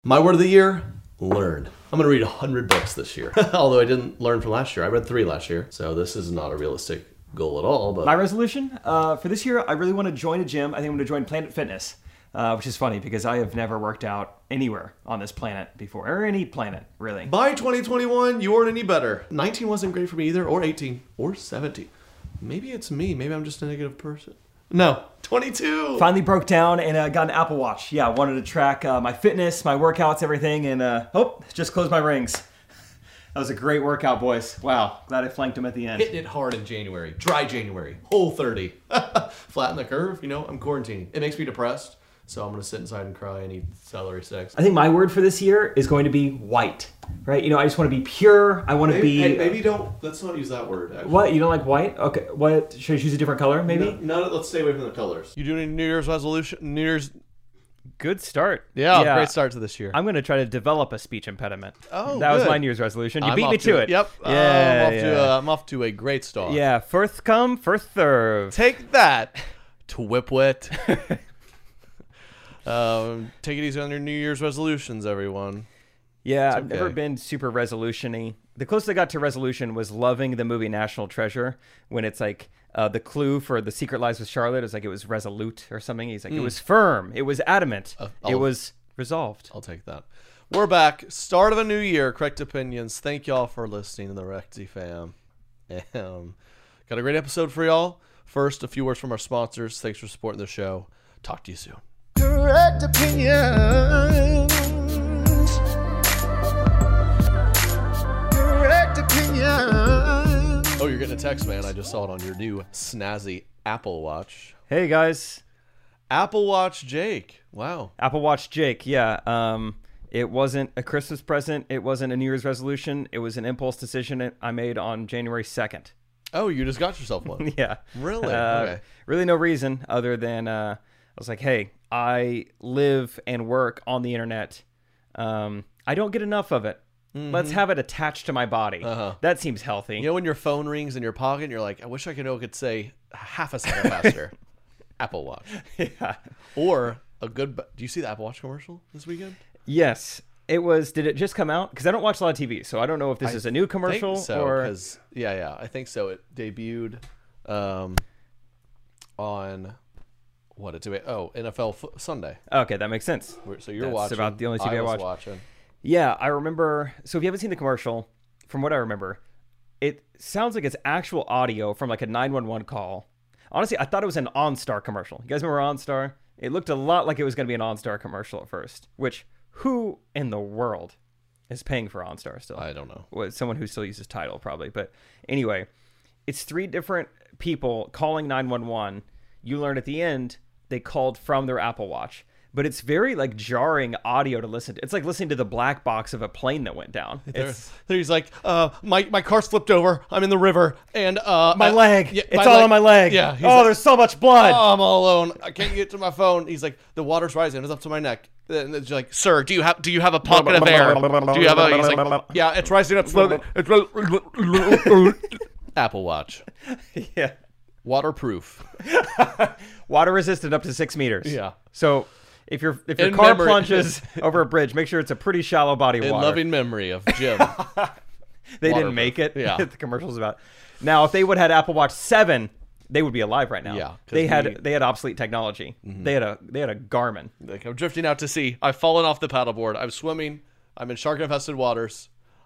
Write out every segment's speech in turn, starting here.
My word of the year, learn. I'm going to read 100 books this year. Although I didn't learn from last year. I read 3 last year. So this is not a realistic goal at all. But my resolution for this year, I really want to join a gym. I think I'm going to join Planet Fitness, which is funny because I have never worked out anywhere on this planet before, or any planet, really. By 2021, you weren't any better. 19 wasn't great for me either, or 18, or 17. Maybe it's me. Maybe I'm just a negative person. No, 22. Finally broke down and got an Apple Watch. Yeah, I wanted to track my fitness, my workouts, everything, and just closed my rings. That was a great workout, boys. Wow, glad I flanked them at the end. Hitting it hard in January. Dry January. Whole 30. Flatten the curve. I'm quarantining. It makes me depressed, so I'm going to sit inside and cry and eat celery sticks. I think my word for this year is going to be white. Right? I just want to be pure. I want to be... Hey, maybe don't... Let's not use that word, actually. What? You don't like white? Okay. What? Should I choose a different color, maybe? No, let's stay away from the colors. You doing any New Year's resolution? New Year's... Good start. Yeah, great start to this year. I'm going to try to develop a speech impediment. Oh, that was good. my New Year's resolution. You beat me to it. Yep. Yeah, I'm off to a great start. Yeah, first come, first serve. Take that, Twipwit. Take it easy on your New Year's resolutions, everyone. Yeah, I've never been super resolution-y. The closest I got to resolution was loving the movie National Treasure, when it's like the clue for The Secret Lies with Charlotte is like it was resolute or something. He's like, it was firm, it was adamant, it was resolved. I'll take that. We're back. Start of a new year. Correct opinions. Thank y'all for listening to the Recti fam. Got a great episode for y'all. First, a few words from our sponsors. Thanks for supporting the show. Talk to you soon. Correct opinions. Correct opinions. Oh, you're getting a text, man. I just saw it on your new snazzy Apple Watch. Hey, guys. Apple Watch Jake. Wow. Apple Watch Jake, yeah. It wasn't a Christmas present. It wasn't a New Year's resolution. It was an impulse decision I made on January 2nd. Oh, you just got yourself one. Yeah. Really? Okay. Really no reason other than I was like, hey, I live and work on the internet. I don't get enough of it. Mm-hmm. Let's have it attached to my body. Uh-huh. That seems healthy. You know when your phone rings in your pocket and you're like, I wish I could say half a second faster. Apple Watch. Yeah. Or a good... Do you see the Apple Watch commercial this weekend? Yes. It was... Did it just come out? Because I don't watch a lot of TV, so I don't know if this is a new commercial think so, or... Yeah, I think so. It debuted on... What it's doing? Oh, NFL Sunday. Okay, that makes sense. So you're That's watching. About the only TV I watch. Watching. Yeah, I remember. So if you haven't seen the commercial, from what I remember, it sounds like it's actual audio from like a 911 call. Honestly, I thought it was an OnStar commercial. You guys remember OnStar? It looked a lot like it was going to be an OnStar commercial at first. Which, who in the world is paying for OnStar still? I don't know. Well, someone who still uses Tidal probably. But anyway, it's 3 different people calling 911. You learn at the end they called from their Apple Watch. But it's very like jarring audio to listen to. It's like listening to the black box of a plane that went down. He's like, my car flipped over. I'm in the river, and my leg. Yeah, it's all on my leg. Yeah. There's so much blood. Oh, I'm all alone. I can't get to my phone. He's like, the water's rising. It's up to my neck. And it's like, sir, do you have a pocket of air? Do you have a? He's like, yeah, it's rising up slowly. Apple Watch. Yeah. Waterproof. Water resistant up to 6 meters. Yeah. So if your car plunges over a bridge, make sure it's a pretty shallow body of In water. loving memory of Jim. They didn't make it. Yeah. The commercial's about. Now, if they would have had Apple Watch 7, they would be alive right now. Yeah. They had obsolete technology. Mm-hmm. They had a Garmin. Like, I'm drifting out to sea. I've fallen off the paddleboard. I'm swimming. I'm in shark-infested waters.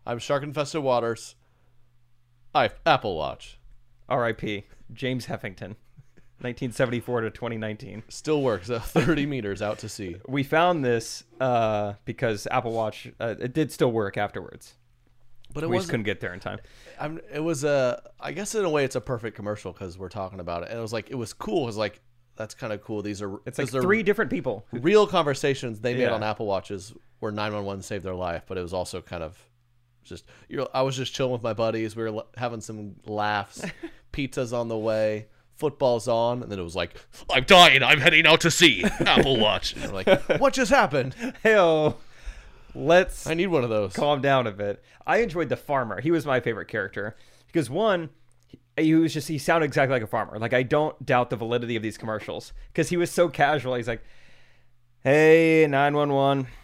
Apple Watch. R.I.P. James Heffington, 1974 to 2019. Still works 30 meters out to sea. We found this because Apple Watch, it did still work afterwards. But we just couldn't get there in time. I guess in a way it's a perfect commercial because we're talking about it. And it was cool. It was like, that's kind of cool. It's like 3 different people. Real conversations they made on Apple Watches where 911 saved their life. But it was also kind of just, I was just chilling with my buddies. We were having some laughs. Pizza's on the way. Football's on. And then it was like, I'm dying. I'm heading out to sea. Apple Watch. And we're like, what just happened? Hey-oh. I need one of those. Calm down a bit. I enjoyed the farmer. He was my favorite character. Because one, he sounded exactly like a farmer. Like, I don't doubt the validity of these commercials. Because he was so casual. He's like, hey, 911.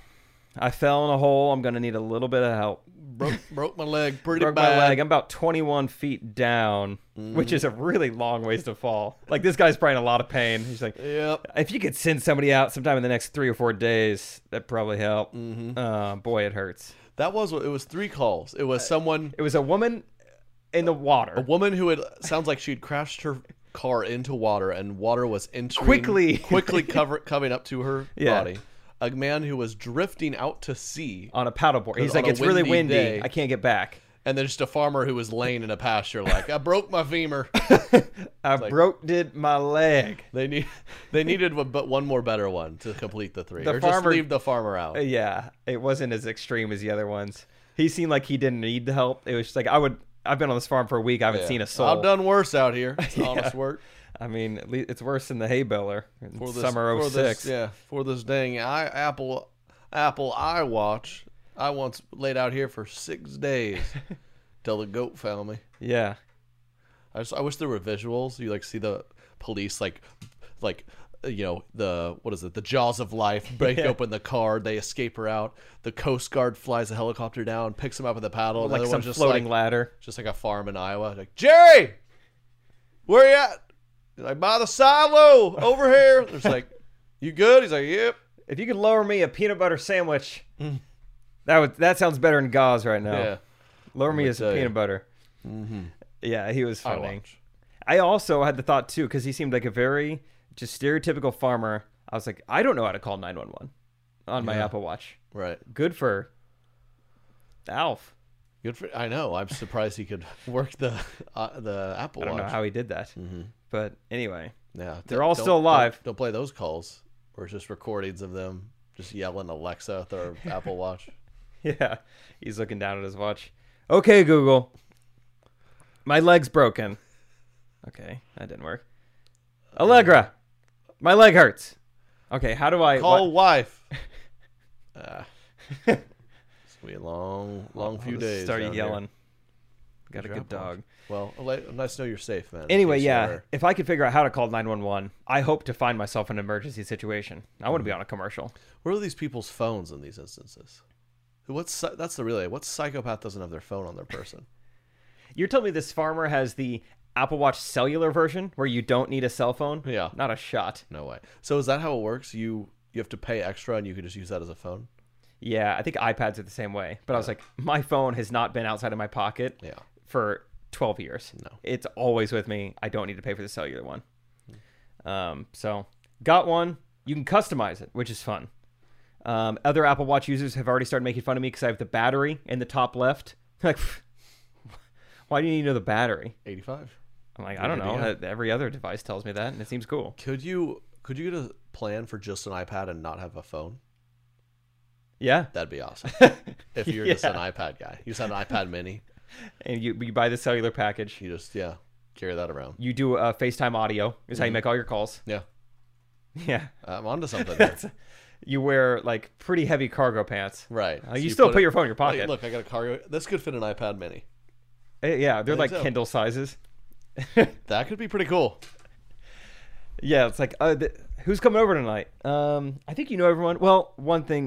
I fell in a hole. I'm going to need a little bit of help. Broke my leg pretty Broke bad. my leg. I'm about 21 feet down, which is a really long ways to fall. Like, this guy's probably in a lot of pain. He's like, Yep. if you could send somebody out sometime in the next 3 or 4 days, that'd probably help. Boy, it hurts. It was 3 calls. It was someone, It was a woman in the water. a woman who sounds like she'd crashed her car into water, and water was entering Quickly. coming up to her Yeah. body. A man who was drifting out to sea, On a paddleboard. He's On like, a it's really windy. day. I can't get back. and then just a farmer who was laying in a pasture, like, I broke my femur. I broke my leg. They needed but one more better one to complete the 3, The or just farmer- leave the farmer out. Yeah, it wasn't as extreme as the other ones. He seemed like he didn't need the help. It was just like, I've been on this farm for a week. I haven't seen a soul. I've done worse out here. It's honest work. I mean, at least it's worse than the hay baler in For this, summer for 06. this, for this dang Apple iWatch, I once laid out here for 6 days till the goat found me. Yeah. I wish there were visuals. You like see the police like the jaws of life break open the car, they escape her out. The Coast Guard flies a helicopter down, picks them up with a paddle. Like Another some one's just floating like, ladder. just like a farm in Iowa. Like, Jerry, where you at? He's like, by the silo over here. There's like, you good? He's like, yep. If you could lower me a peanut butter sandwich, that sounds better than gauze right now. Yeah. Lower me me as a tell you. peanut butter. Yeah, he was funny. iWatch. I also had the thought too, because he seemed like a very just stereotypical farmer. I was like, I don't know how to call 911 on my Apple Watch. Right. Good for Alf. Good for. I know. I'm surprised he could work the Apple I don't Watch. know how he did that. But anyway, Yeah, They're all still alive. Don't play those calls, or it's just recordings of them just yelling Alexa at their Apple Watch. yeah, he's looking down at his watch. Okay, Google. My leg's broken. Okay, that didn't work. Allegra, my leg hurts. Okay, how do I Call wife. It's gonna be a long few days. Started down here. yelling. Got a Your good Apple dog. Watch. Well, nice to know you're safe, man. in Anyway, case yeah, you're- if I could figure out how to call 911, I hope to find myself in an emergency situation. I want to be on a commercial. What are these people's phones in these instances? What psychopath doesn't have their phone on their person? You're telling me this farmer has the Apple Watch cellular version where you don't need a cell phone? Yeah. Not a shot. No way. So is that how it works? You have to pay extra, and you can just use that as a phone. Yeah, I think iPads are the same way. But I was like, my phone has not been outside of my pocket Yeah. for 12 years. No. It's always with me. I don't need to pay for the cellular one. So got one. You can customize it, which is fun. Other Apple Watch users have already started making fun of me because I have the battery in the top left. Like, why do you need to know the battery? 85. I'm like, I don't know. Every other device tells me that, and it seems cool. Could you get a plan for just an iPad and not have a phone? Yeah. That'd be awesome. If you're just an iPad guy, you just have an iPad Mini. And you buy the cellular package. You just carry that around. You do FaceTime audio is how you make all your calls. Yeah, Yeah. I'm onto something. There. You wear like pretty heavy cargo pants. Right. You So still put your phone in your Like, pocket. look, I got a cargo. This could fit an iPad Mini. Yeah, they're I like think so. Kindle sizes. That could be pretty cool. Yeah, it's like, who's coming over tonight? I think you know everyone. Well, one thing,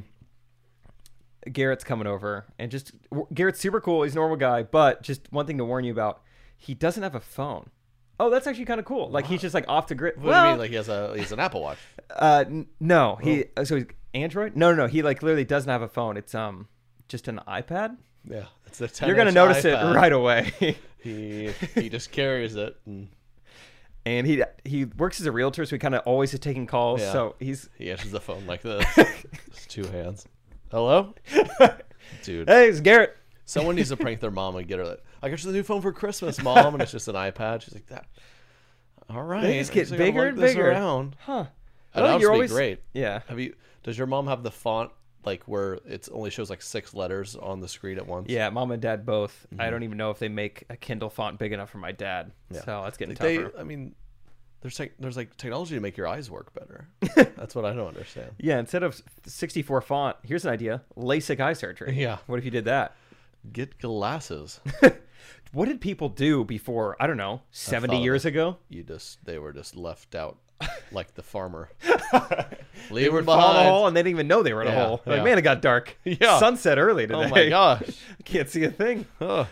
Garrett's coming over, and Garrett's super cool. He's a normal guy, but just one thing to warn you about: he doesn't have a phone. Oh, that's actually kind of cool. Like he's just like off the grid. What do you mean? Like he's an Apple Watch? No, so he's Android. No, he like literally doesn't have a phone. It's just an iPad. Yeah, it's a 10 You're gonna notice it right away. He just carries it. And he works as a realtor, so he kind of always is taking calls. Yeah. So He answers the phone like this. Just 2 hands. Hello, dude. hey, it's Garrett. Someone needs to prank their mom and get her that. I got you the new phone for Christmas, Mom, and it's just an iPad. She's like, that. All right. They just get I guess I gotta bigger lug and this bigger. around. Huh? And that would be great. Yeah. Does your mom have the font like where it only shows like 6 letters on the screen at once? Yeah, mom and dad both. I don't even know if they make a Kindle font big enough for my dad. Yeah. So that's getting Like tougher. there's like technology to make your eyes work better. That's what I don't understand. Yeah, instead of 64 font, here's an idea: LASIK eye surgery. Yeah. What if you did that? Get glasses. What did people do before? I don't know, 70 thought of years ago. They were just left out like the farmer. They Leave would it fall in a behind. hole and they didn't even know they were in a Yeah, hole. Like, yeah. man, it got dark. Yeah. Sunset early today. Oh my gosh. Can't see a thing. Ugh.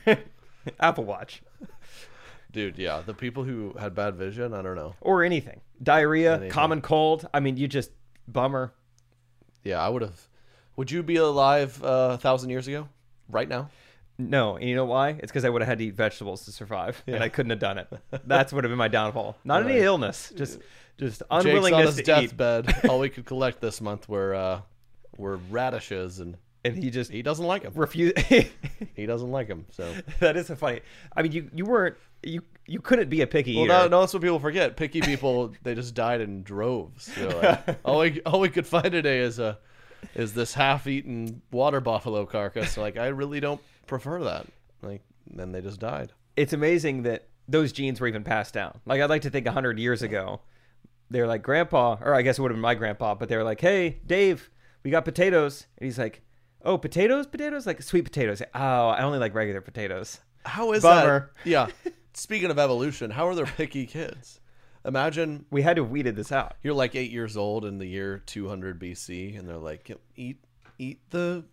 Apple Watch. Dude, yeah. The people who had bad vision, I don't know. Or anything. Diarrhea, Anything. common cold. I mean, you just bummer. Yeah, I would have. Would you be alive 1,000 years ago? Right now? No, and you know why? It's because I would have had to eat vegetables to survive, and Yeah. I couldn't have done it. That's would have been my downfall. Not any Right. illness, just Jake's unwillingness on his to eat. deathbed. All we could collect this month were radishes, and And he just he doesn't like them. refused. He doesn't like them. So, That is a funny. I mean, you weren't you couldn't be a picky well, eater. no, that's what people forget. Picky people, they just died in droves. They're like, all we could find today is this half-eaten water buffalo carcass. Like, I really don't prefer that. Like, then they just died. It's amazing that those genes were even passed down. Like, I'd like to think 100 years ago, they're like, Grandpa, or I guess it would have been my grandpa, but they were like, hey, Dave, we got potatoes. And he's like, oh, potatoes? Potatoes? Like sweet potatoes. Oh, I only like regular potatoes. How is Bummer. that? Yeah. Speaking of evolution, how are there picky kids? Imagine We had to have weeded this out. you're like 8 years old in the year 200 BC, and they're like, eat the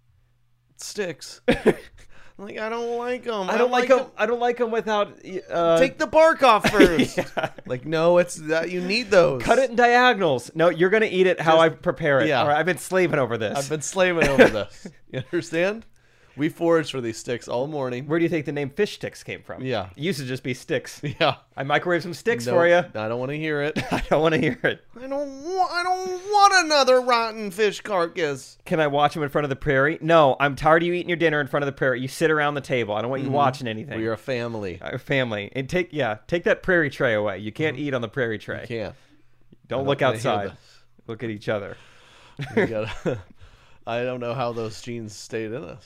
sticks. I'm like, I don't like them. I don't like them. I don't like them without. Take the bark off first. Like, no, it's that you need those. Cut it in diagonals. No, you're gonna eat it how I prepare it. yeah. All right, I've been slaving over this. I've been slaving over this. You understand? We foraged for these sticks all morning. Where do you think the name fish sticks came from? Yeah. It used to just be sticks. Yeah. I microwaved some sticks Nope, for you. I don't want to hear it. I don't want to hear it. I don't want another rotten fish carcass. Can I watch them in front of the prairie? No, I'm tired of you eating your dinner in front of the prairie. You sit around the table. I don't want you watching anything. We are a family. Our family. And take that prairie tray away. You can't eat on the prairie tray. Can't. Don't I look don't wanna hear outside. this. Look at each other. We gotta, I don't know how those genes stayed in us.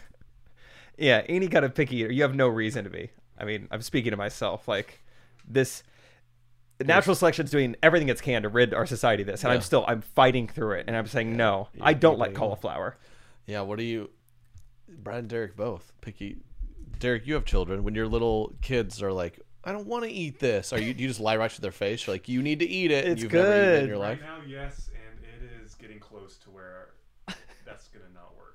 Yeah, any kind of picky eater, you have no reason to be. I mean, I'm speaking to myself. Like, this natural selection's doing everything it can to rid our society of this, and Yeah. I'm fighting through it, and I'm saying no. I don't like yeah. cauliflower. Yeah, what do you... Brad and Derek both. Picky. Derek, you have children. When your little kids are like, I don't want to eat this. Do you just lie right to their face? You're like, you need to eat it. and It's you've never eaten it in good. your life. Right now, yes, and it is getting close to where that's gonna not work.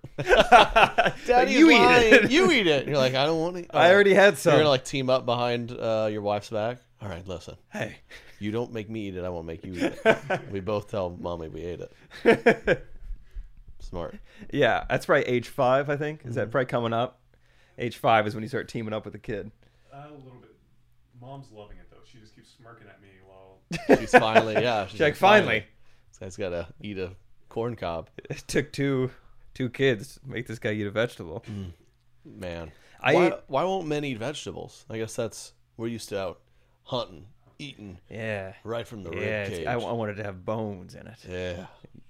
Daddy's you eat lying. it. You eat it. And you're like, I don't want to. I already had some. You're going to like team up behind your wife's back. All right, listen. Hey. You don't make me eat it. I won't make you eat it. We both tell mommy we ate it. Smart. Yeah, that's probably age 5, I think. Is Mm-hmm. that probably coming up? Age 5 is when you start teaming up with a kid. A little bit. Mom's loving it though. She just keeps smirking at me while. She's finally, yeah. She's like, finally. This guy's got to eat a corn cob. It took two kids to make this guy eat a vegetable. Man. I why won't men eat vegetables? I guess we're used to out hunting, eating Yeah. right from the Yeah, rib cage. I wanted to have bones in it. Yeah.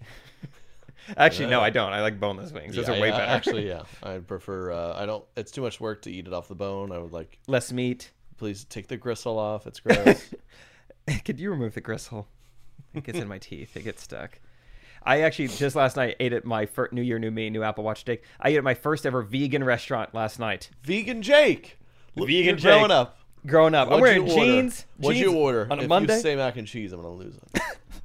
Actually, no, I don't. I like boneless wings. Those Yeah, are way yeah, better. Actually, yeah. I prefer, I don't, it's too much work to eat it off the bone. I would like, Less meat. please take the gristle off. It's gross. Could you remove the gristle? It gets in my teeth. It gets stuck. I actually just last night ate at my New Year, New Me, new Apple Watch steak. I ate at my first ever vegan restaurant last night. Vegan Jake. Look, Vegan you're Jake. growing up. Growing up, I'm What'd wearing you order? jeans. What'd jeans you order? on a if Monday? you say mac and cheese, I'm gonna lose it.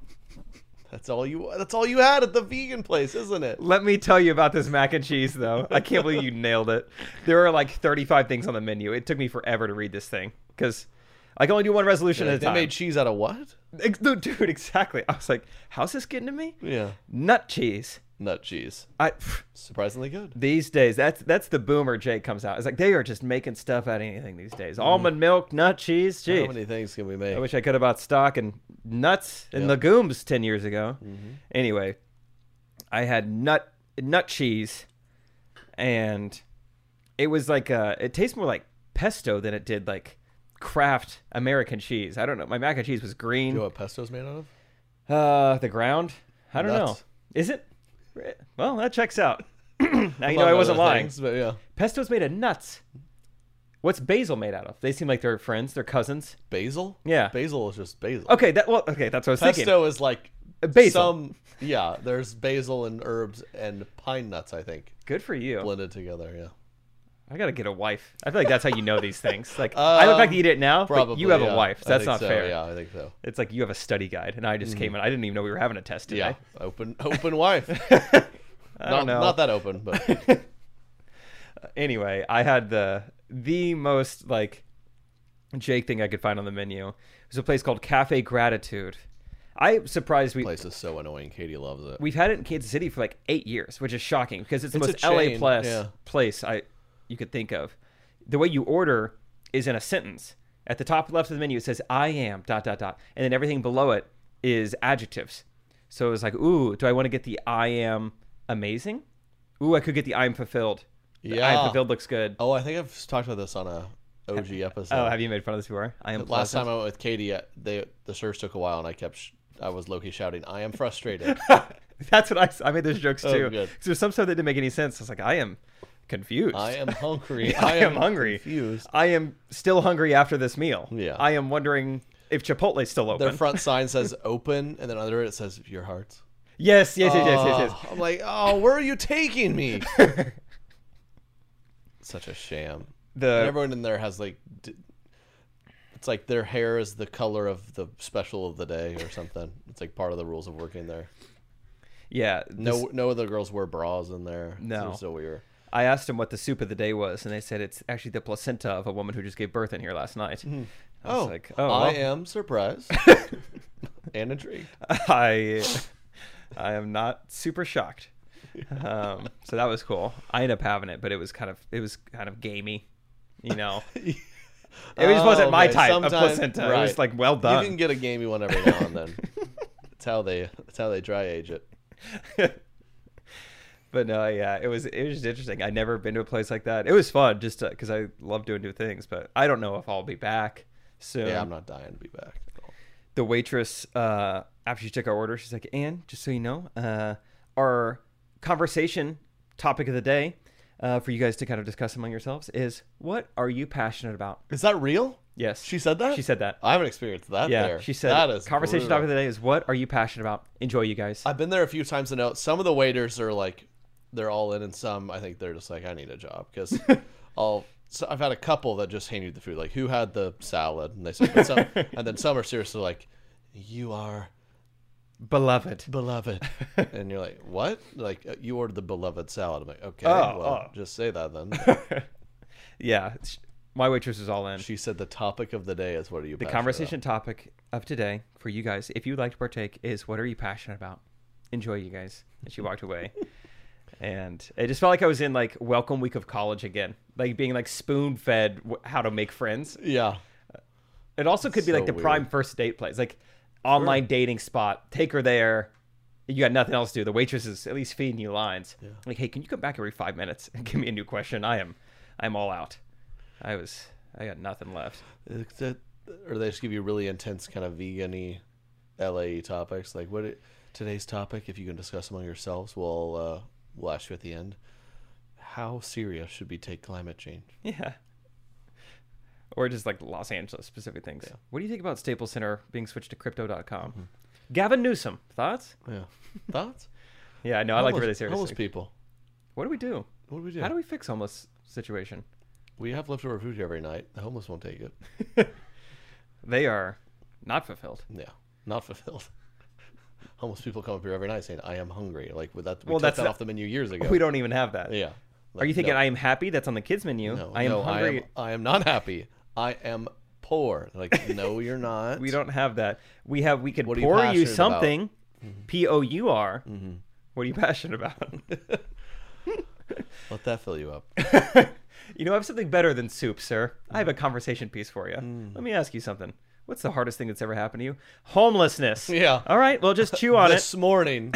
That's all you had at the vegan place, isn't it? Let me tell you about this mac and cheese, though. I can't believe you nailed it. There are like 35 things on the menu. It took me forever to read this thing because I can only do one resolution at a They time. made cheese out of what? Dude, exactly. I was like, how's this getting to me? Yeah. Nut cheese. Nut cheese. Surprisingly good. These days, that's the boomer Jake comes out. It's like they are just making stuff out of anything these days. Almond milk, nut cheese. Gee, How many things can we make? I wish I could have bought stock in nuts and Yep. legumes 10 years ago. Anyway, I had nut cheese, and it was like it tastes more like pesto than it did like Kraft American cheese. I don't know. My mac and cheese was green. Do you know what pesto's made out of? The ground? I don't know. Nuts. Is it? Well, that checks out. Now you Among know I wasn't other lying. things, but yeah. Pesto's made of nuts. What's basil made out of? They seem like they're friends. They're cousins. Basil? Yeah. Basil is just basil. Okay, that's what I was thinking. Pesto is like Basil. There's basil and herbs and pine nuts, I think, Good for you. blended together. Yeah. I gotta get a wife. I feel like that's how you know these things. Like I look like you eat it now, Probably, but you have yeah. a wife. So I that's think not so, fair. Yeah, I think so. It's like you have a study guide, and I just came in. I didn't even know we were having a test today. Yeah, open wife. I don't know. Not that open, but Anyway, I had the most like Jake thing I could find on the menu. It was a place called Cafe Gratitude. I'm surprised place is so annoying. Katie loves it. we've had it in Kansas City for like 8 years, which is shocking because it's the It's most a LA chain, plus yeah. place you could think of. The way you order is in a sentence. At the top left of the menu, it says "I am ... and then everything below it is adjectives. So it's like, ooh, do I want to get the "I am amazing"? Ooh, I could get the "I am fulfilled." The "I am Yeah. fulfilled" looks good. Oh, I think I've talked about this on a OG episode. Oh, have you made fun of this before? I am. Last pleasant. time I went with Katie, the search took a while, and I was low-key shouting, "I am frustrated." That's what I made those jokes Oh, too. good. Because there's some stuff that didn't make any sense. I was like, I am confused. I am hungry. I am hungry. Confused. I am still hungry after this meal. Yeah. I am wondering if Chipotle's still open. Their front sign says "open," and then under it says "Your Hearts." Yes. I'm like, oh, where are you taking me? Such a sham. And everyone in there has like, it's like their hair is the color of the special of the day or something. It's like part of the rules of working there. Yeah. No other girls wear bras in there. No. It's so weird. I asked them what the soup of the day was, and they said it's actually the placenta of a woman who just gave birth in here last night. I was like, I well, am surprised and intrigued. I am not super shocked. So that was cool. I ended up having it, but it was kind of gamey, you know. It just wasn't my type of placenta. It was like well done. You can get a gamey one every now and then. That's how they dry age it. But no, yeah, it was just interesting. I'd never been to a place like that. It was fun just because I love doing new things, but I don't know if I'll be back soon. Yeah, I'm not dying to be back at all. The waitress, after she took our order, she's like, "And just so you know, our conversation topic of the day for you guys to kind of discuss among yourselves is what are you passionate about?" Is that real? Yes. She said that? She said that. I haven't experienced that Yeah, there. she said that is conversation brutal. topic of the day is what are you passionate about? Enjoy, you guys. I've been there a few times to know some of the waiters are like, they're all in, and some I think they're just like, I need a job because I've had a couple that just hand you the food, like who had the salad, and they say, but some, and then some are seriously like, you are Beloved. and you're like, what? Like you ordered the beloved salad. I'm like, okay, just say that then. Yeah. My waitress is all in. She said the topic of the day is what are you The passionate conversation topic of today for you guys, if you'd like to partake, is what are you passionate about? Enjoy, you guys. And she walked away. And it just felt like I was in like welcome week of college again, like being like spoon fed how to make friends. about? Yeah. It also could be So like the weird. prime first date place, like online dating spot. Take her there. You got nothing else to do. The waitress is at least feeding you lines. Yeah. Like, hey, can you come back every 5 minutes and give me a new question? I'm all out. I got nothing left. Or they just give you really intense kind of vegan-y LA topics, like today's topic, if you can discuss among yourselves, we'll ask you at the end, how serious should we take climate change? Yeah. Or just like Los Angeles specific things. Yeah. What do you think about Staples Center being switched to crypto.com? Gavin Newsom, thoughts? Yeah. Thoughts? Yeah, no, I like really serious. Homeless people. What do we do? What do we do? How do we fix homeless situation? We have leftover food here every night. The homeless won't take it. They are not fulfilled. Yeah. Not fulfilled. Homeless people come up here every night saying, I am hungry. Like with that, we Well, took that's that not- off the menu years ago. We don't even have that. Yeah. Are you thinking no, I am happy? That's on the kids menu. no, I am no, hungry. I am not happy. I am poor. Like, no, you're not. We don't have that. We could What are you pour you passionate about? something. Pour. What are you passionate about? Let that fill you up. You know, I have something better than soup, sir. I have a conversation piece for you. Let me ask you something. What's the hardest thing that's ever happened to you? Homelessness. Yeah. All right. Well, just chew on it. This morning.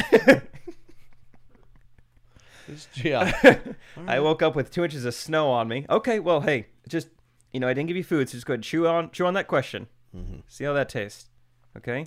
Yeah. I woke up with 2 inches of snow on me. Okay. Well, hey, just I didn't give you food, so just go ahead and chew on that question. See how that tastes. Okay.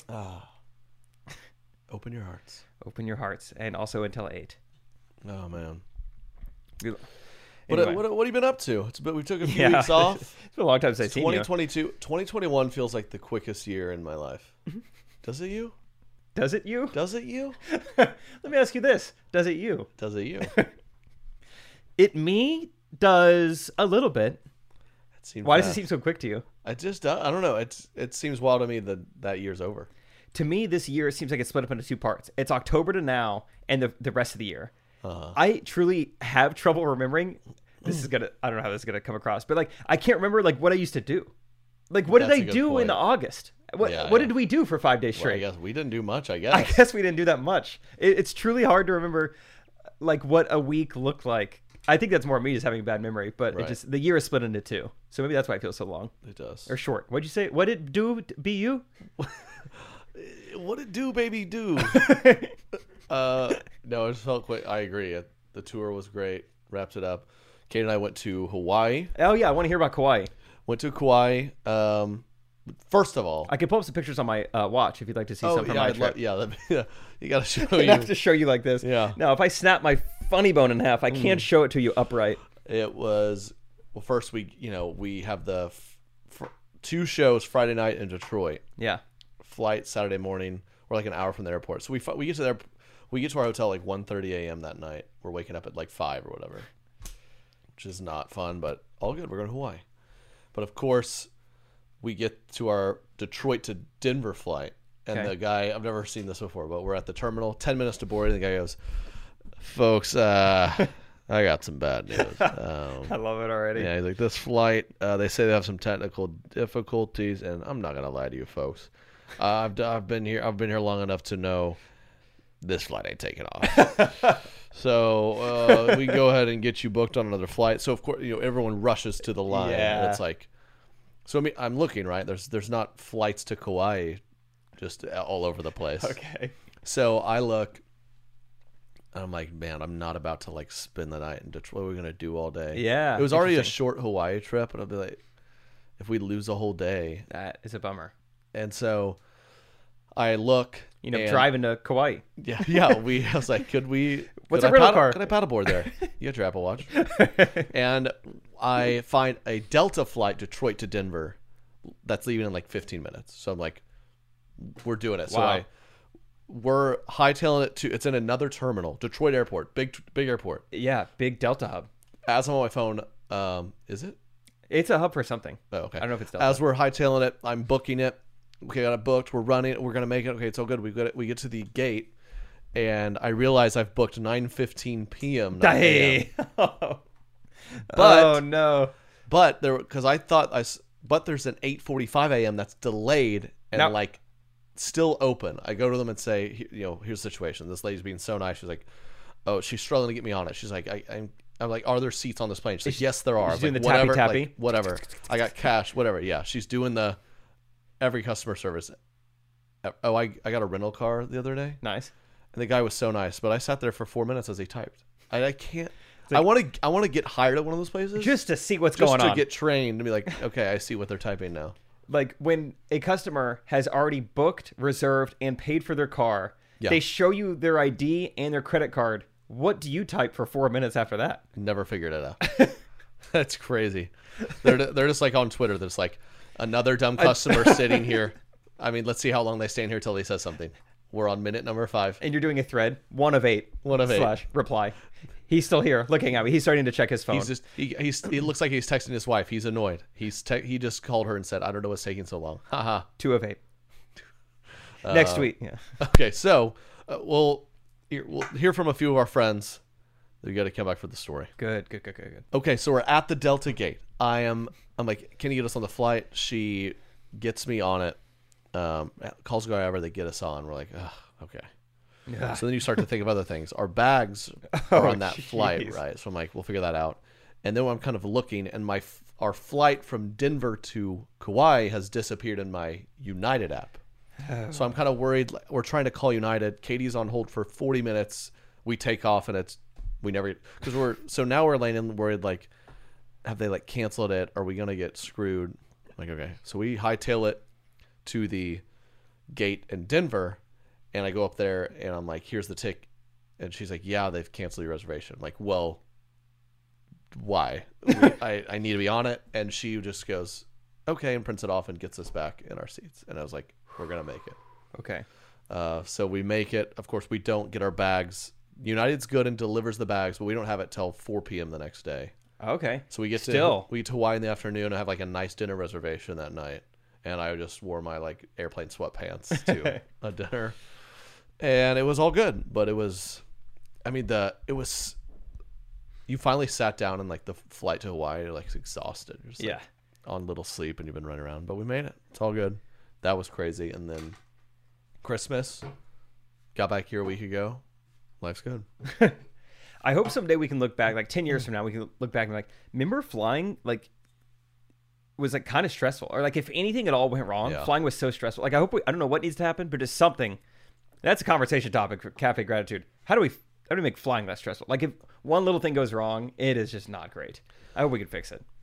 Open your hearts. Open your hearts, and also until 8. Oh man. Anyway. What have you been up to? We took a few Yeah. weeks off. It's been a long time since I've seen you. 2021 feels like the quickest year in my life. Does it you? Does it you? Does it you? Let me ask you this. Does it you? Does it you? It me? does a little bit. It seemed Why does it fast. seem so quick to you? I don't know. It seems wild to me that year's over. To me, this year, it seems like it's split up into two parts. It's October to now and the rest of the year. Uh-huh. I truly have trouble remembering. I don't know how this is going to come across, but like, I can't remember like what I used to do. Like, what That's did a I good do in point. August? What Yeah, what yeah. did we do for 5 days Well, I straight? guess we didn't do much. I I guess. guess we didn't do that much. It's truly hard to remember like what a week looked like. I think that's more me just having a bad memory, but Right. the year is split into two. So maybe that's why it feels so long It does. or short. What'd you say? What did do be you? What it do, baby, do? No, it just felt quick. I agree. The tour was great. Wrapped it up. Kate and I went to Hawaii. Oh yeah, I want to hear about Kauai. Went to Kauai. First of all, I can pull up some pictures on my watch if you'd like to see some from my I'd trip. yeah, you got to show I you. have to show you like this. Yeah. Now, if I snap my funny bone in half, I can't show it to you upright. It was first we have the 2 shows Friday night in Detroit. Yeah. Flight Saturday morning. We're like an hour from the airport, so we get to our hotel like 1:30 a.m. that night. We're waking up at like 5 or whatever, which is not fun, but all good. We're going to Hawaii, but of course we get to our Detroit to Denver flight, and Okay. the guy, I've never seen this before, but we're at the terminal, 10 minutes to board, and the guy goes, "Folks, I got some bad news." I love it already. Yeah, he's like, this flight, they say they have some technical difficulties, and I'm not gonna lie to you folks. I've been here long enough to know this flight ain't taking off. So we can go ahead and get you booked on another flight. So of course, everyone rushes to the line. Yeah. And it's like, so I mean, I'm looking, right. There's not flights to Kauai, just all over the place. Okay. So I look. I'm like, man, I'm not about to like spend the night in Detroit. What are we gonna do all day? Yeah, it was already a interesting. short Hawaii trip, and I'll be like, if we lose a whole day, That is a bummer. and so I look, and- Driving to Kauai. Yeah. I was like, could we? What's could a rental I paddle, car? Could I paddleboard there? You got your Apple Watch, and I find a Delta flight Detroit to Denver that's leaving in like 15 minutes. So I'm like, we're doing it. So Wow. we're hightailing it to. It's in another terminal, Detroit Airport, big airport. Yeah, big Delta hub. As I'm on my phone, is it? It's a hub for something. Oh, okay. I don't know if it's Delta. As we're hightailing it, I'm booking it. Okay, got it booked. We're running. We're gonna make it. Okay, it's all good. We get to the gate, and I realize I've booked 9:15 p.m. not a.m. But But- oh no. But but there's an 8:45 a.m. that's delayed and Now- like still open. I go to them and say, here's the situation. This lady's being so nice. She's like, oh, she's struggling to get me on it. She's like, I'm like, are there seats on this plane? She's like, yes, there are. she's I'm doing like, the tappy whatever, tappy? like, whatever. I got cash. Whatever. Yeah, she's doing every customer service. Oh, I got a rental car the other day, Nice. and the guy was so nice. But I sat there for 4 minutes as he typed. I can't. I want to get hired at one of those places Just to see what's just going to on. get trained to be like, okay, I see what they're typing now. Like when a customer has already booked, reserved, and paid for their car, Yeah. they show you their ID and their credit card. What do you type for 4 minutes after that? Never figured it out. That's crazy. They're just like on Twitter. There's like another dumb customer sitting here. I mean, let's see how long they stand here till he says something. We're on minute number 5. And you're doing a thread, 1 of 8. One of 8. / reply. He's still here looking at me. He's starting to check his phone. He's just he looks like he's texting his wife. He's annoyed. He just called her and said, I don't know what's taking so long. Haha. 2 of 8. Next tweet. Yeah. Okay, so we'll hear from a few of our friends. We got to come back for the story. Good. Okay, so we're at the Delta gate. I'm like, can you get us on the flight? She gets me on it. Calls the guy over. They get us on. We're like, ugh, okay. Yeah. So then you start to think of other things. Our bags are Oh, on that flight, jeez. right? So I'm like, we'll figure that out. And then I'm kind of looking, and our flight from Denver to Kauai has disappeared in my United app. So I'm kind of worried. We're trying to call United. Katie's on hold for 40 minutes. We take off, and we never, because now we're laying in worried, like, have they like canceled it? Are we gonna get screwed? Like, okay, so we hightail it to the gate in Denver, and I go up there, and I'm like, here's the ticket, and she's like, yeah, they've canceled your reservation. I'm like, well, why? I need to be on it, and she just goes, okay, and prints it off and gets us back in our seats, and I was like, we're gonna make it. Okay. So we make it. Of course, we don't get our bags. United's good and delivers the bags, but we don't have it till 4 p.m. the next day. Okay. So we get Still. to Hawaii in the afternoon and have like a nice dinner reservation that night. And I just wore my like airplane sweatpants to a dinner. And it was all good, but it was you finally sat down in like the flight to Hawaii, you're like exhausted. You're just, like, on little sleep and you've been running around, but we made it. It's all good. That was crazy. And then Christmas, got back here a week ago. Life's good. I hope someday we can look back, like 10 years from now, we can look back and be like, remember flying, like, was like kind of stressful, or like if anything at all went wrong, flying was so stressful. Like I don't know what needs to happen, but just something. That's a conversation topic for Cafe Gratitude. How do we make flying less stressful? Like if one little thing goes wrong, it is just not great. I hope we can fix it.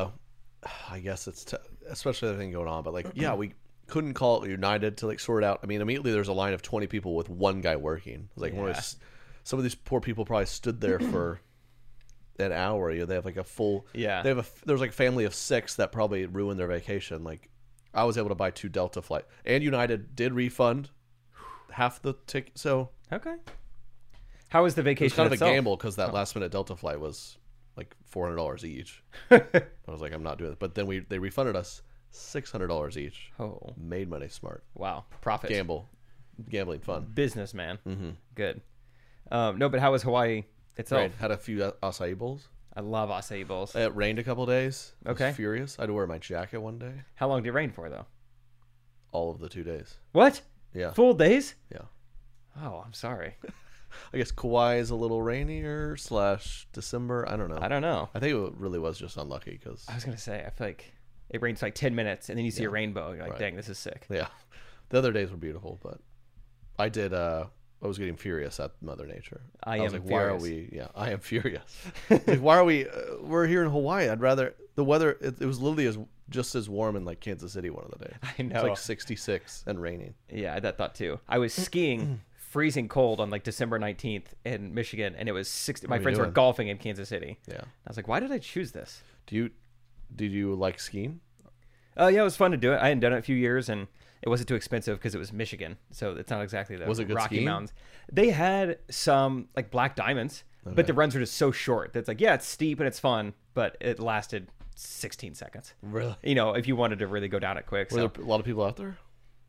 I guess it's especially the thing going on, but like we couldn't call United to like sort it out. I mean, immediately there's a line of 20 people with one guy working. It's like some of these poor people probably stood there for an hour. They have like a full there's like a family of 6 that probably ruined their vacation. Like I was able to buy 2 Delta flight, and United did refund half the ticket. So okay, how was the vacation? It was kind of a gamble because that last minute Delta flight was like $400 each. I was like, I'm not doing it. But then they refunded us $600 each. Oh, made money smart. Wow, profit. Gambling fun. Businessman. Mm-hmm. Good. No, but how was Hawaii itself? Right. Had a few acai bowls. I love acai bowls. It rained a couple days. I was furious. I had to wear my jacket one day. How long did it rain for, though? All of the 2 days. What? Yeah. Full days? Yeah. Oh, I'm sorry. I guess Kauai is a little rainier / December. I don't know. I think it really was just unlucky because... I was going to say, I feel like it rains for like 10 minutes and then you see a rainbow. You're like, dang, this is sick. Yeah. The other days were beautiful, but I did... I was getting furious at Mother Nature. I was like, furious. Why are we... Yeah, I am furious. Like, why are we... we're here in Hawaii. I'd rather... The weather... It was literally just as warm in like Kansas City one of the days. I know. It was like 66 and raining. Yeah, I had that thought too. I was skiing freezing cold on like December 19th in Michigan, and it was 60. My friends were golfing in Kansas City. Yeah. I was like, why did I choose this? Did you like skiing? Yeah, it was fun to do it. I hadn't done it in a few years, and it wasn't too expensive because it was Michigan, so it's not exactly the Rocky Mountains. They had some like black diamonds, but the runs were just so short. That's like, it's steep and it's fun, but it lasted 16 seconds. Really? If you wanted to really go down it quick. Were there a lot of people out there?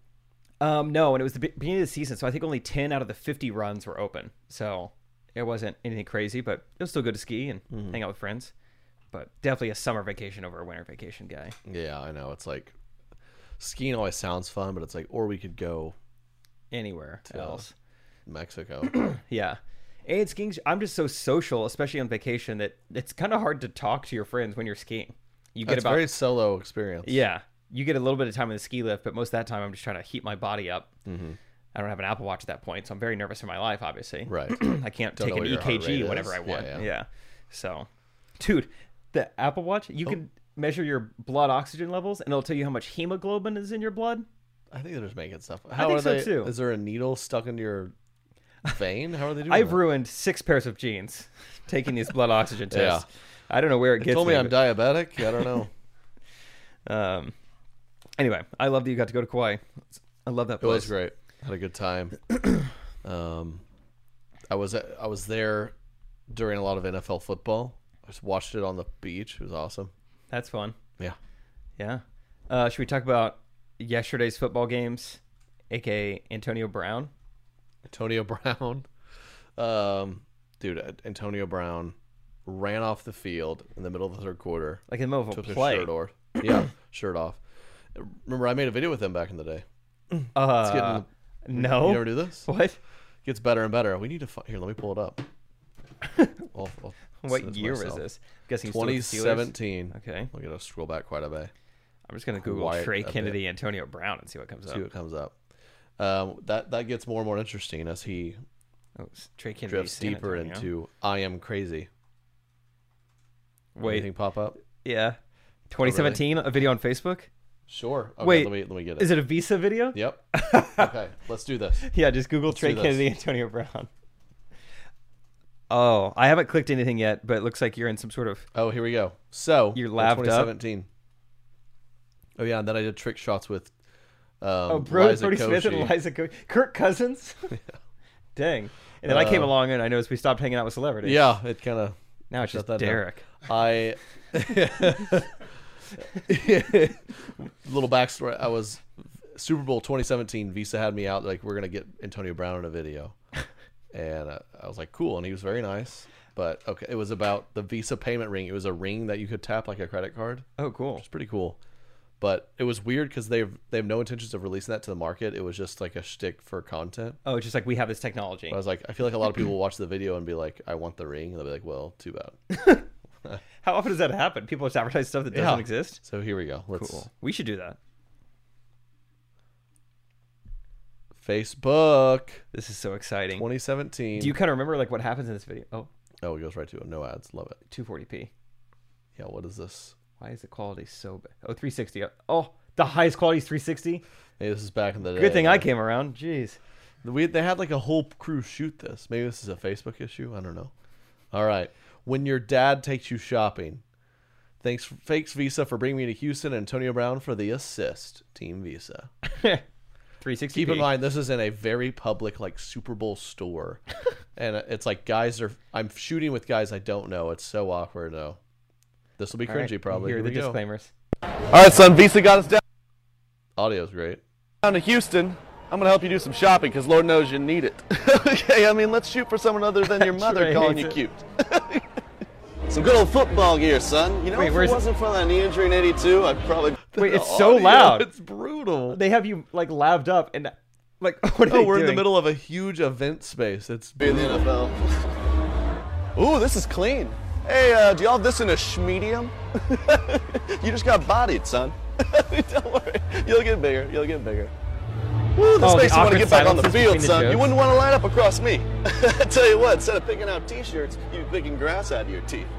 No, and it was the beginning of the season, so I think only 10 out of the 50 runs were open. So it wasn't anything crazy, but it was still good to ski and hang out with friends. But definitely a summer vacation over a winter vacation guy. Yeah, I know. It's like skiing always sounds fun, but it's like, or we could go anywhere else. Mexico. Yeah. And skiing, I'm just so social, especially on vacation, that it's kind of hard to talk to your friends when you're skiing. It's a very solo experience. Yeah. You get a little bit of time in the ski lift, but most of that time I'm just trying to heat my body up. Mm-hmm. I don't have an Apple Watch at that point, so I'm very nervous for my life, obviously. Right. I can't take an EKG whenever I want. Yeah. So, dude, the Apple Watch, you can measure your blood oxygen levels, and it'll tell you how much hemoglobin is in your blood. I think they're just making stuff. I think so, too. Is there a needle stuck into your vein? How are they doing I've ruined 6 pairs of jeans taking these blood oxygen tests. I don't know where it gets me. Told me I'm diabetic. I don't know. Anyway, I love that you got to go to Kauai. I love that place. It was great. Had a good time. I was there during a lot of NFL football. I just watched it on the beach. It was awesome. That's fun. Yeah. Yeah. Should we talk about yesterday's football games, aka Antonio Brown? Antonio Brown. Dude, Antonio Brown ran off the field in the middle of the third quarter. Like in the middle of a took play. His shirt off. Yeah, shirt off. Remember, I made a video with him back in the day. No. You never do this? What? Gets better and better. We need to here. Let me pull it up. What year was this? I'm guessing 2017. Okay. We're gonna scroll back quite a bit. I'm just gonna Google Trey Kennedy, Antonio Brown, and see what comes up. See what comes up. That gets more and more interesting as he Trey Kennedy drifts deeper into I Am Crazy. Wait. Anything pop up? Yeah. 2017, a video on Facebook? Sure. Okay, wait, let me get it. Is it a Visa video? Yep. Okay, let's do this. Yeah, just Google Trey Kennedy, Antonio Brown. Oh, I haven't clicked anything yet, but it looks like you're in some sort of... Oh, here we go. So, you're labbed 2017. Oh, yeah, and then I did trick shots with Brody Smith and Eliza Koshy. Kirk Cousins? Yeah. Dang. And then I came along and I noticed we stopped hanging out with celebrities. Yeah, it kind of... Now it's just Derek. I little backstory. I was Super Bowl 2017. Visa had me out like we're gonna get Antonio Brown in a video, and I was like, cool. And he was very nice. But okay, it was about the Visa payment ring. It was a ring that you could tap like a credit card. Oh, cool. It's pretty cool. But it was weird because they have no intentions of releasing that to the market. It was just like a shtick for content. Oh, it's just like we have this technology. I was like, I feel like a lot of people will watch the video and be like, I want the ring. And they'll be like, well, too bad. How often does that happen? People just advertise stuff that doesn't exist? So here we go. Let's Cool. We should do that. Facebook This is so exciting. 2017. Do you kind of remember like what happens in this video? Oh, Oh, it goes right to it. No ads. Love it. 240p. Yeah, what is this? Why is the quality so bad? Oh, 360. Oh, the highest quality is 360. Hey, this is back in the day. Good thing I came around. Jeez. They had like a whole crew shoot this. Maybe this is a Facebook issue. I don't know. All right. When your dad takes you shopping. Thanks, Fakes Visa, for bringing me to Houston. Antonio Brown for the assist. Team Visa. 360p. Keep in mind, this is in a very public, like, Super Bowl store. And it's like I'm shooting with guys I don't know. It's so awkward, though. This will be All cringy, right, probably. Here are Here the we go. disclaimers. All right, son. Visa got us Audio's great. Down to Houston. I'm going to help you do some shopping because Lord knows you need it. Okay, I mean, let's shoot for someone other than your mother Trey calling you hates cute. Some good old football gear, son. You know, Wait, if where's it it? wasn't for that knee injury in '82, I'd probably. Wait, it's so loud. It's brutal. They have you like laved up and like what are Oh, they we're in the doing? middle of a huge event space. It's Be in the NFL. Ooh, this is clean. Hey, do y'all have this in a schmedium? You just got bodied, son. Don't worry. You'll get bigger. You'll get bigger. Woo, this Oh, the makes you want to awkward get back on the silences field, between the son. You jokes. wouldn't want to line up across me. I tell you what, instead of picking out T-shirts, you'd be picking grass out of your teeth.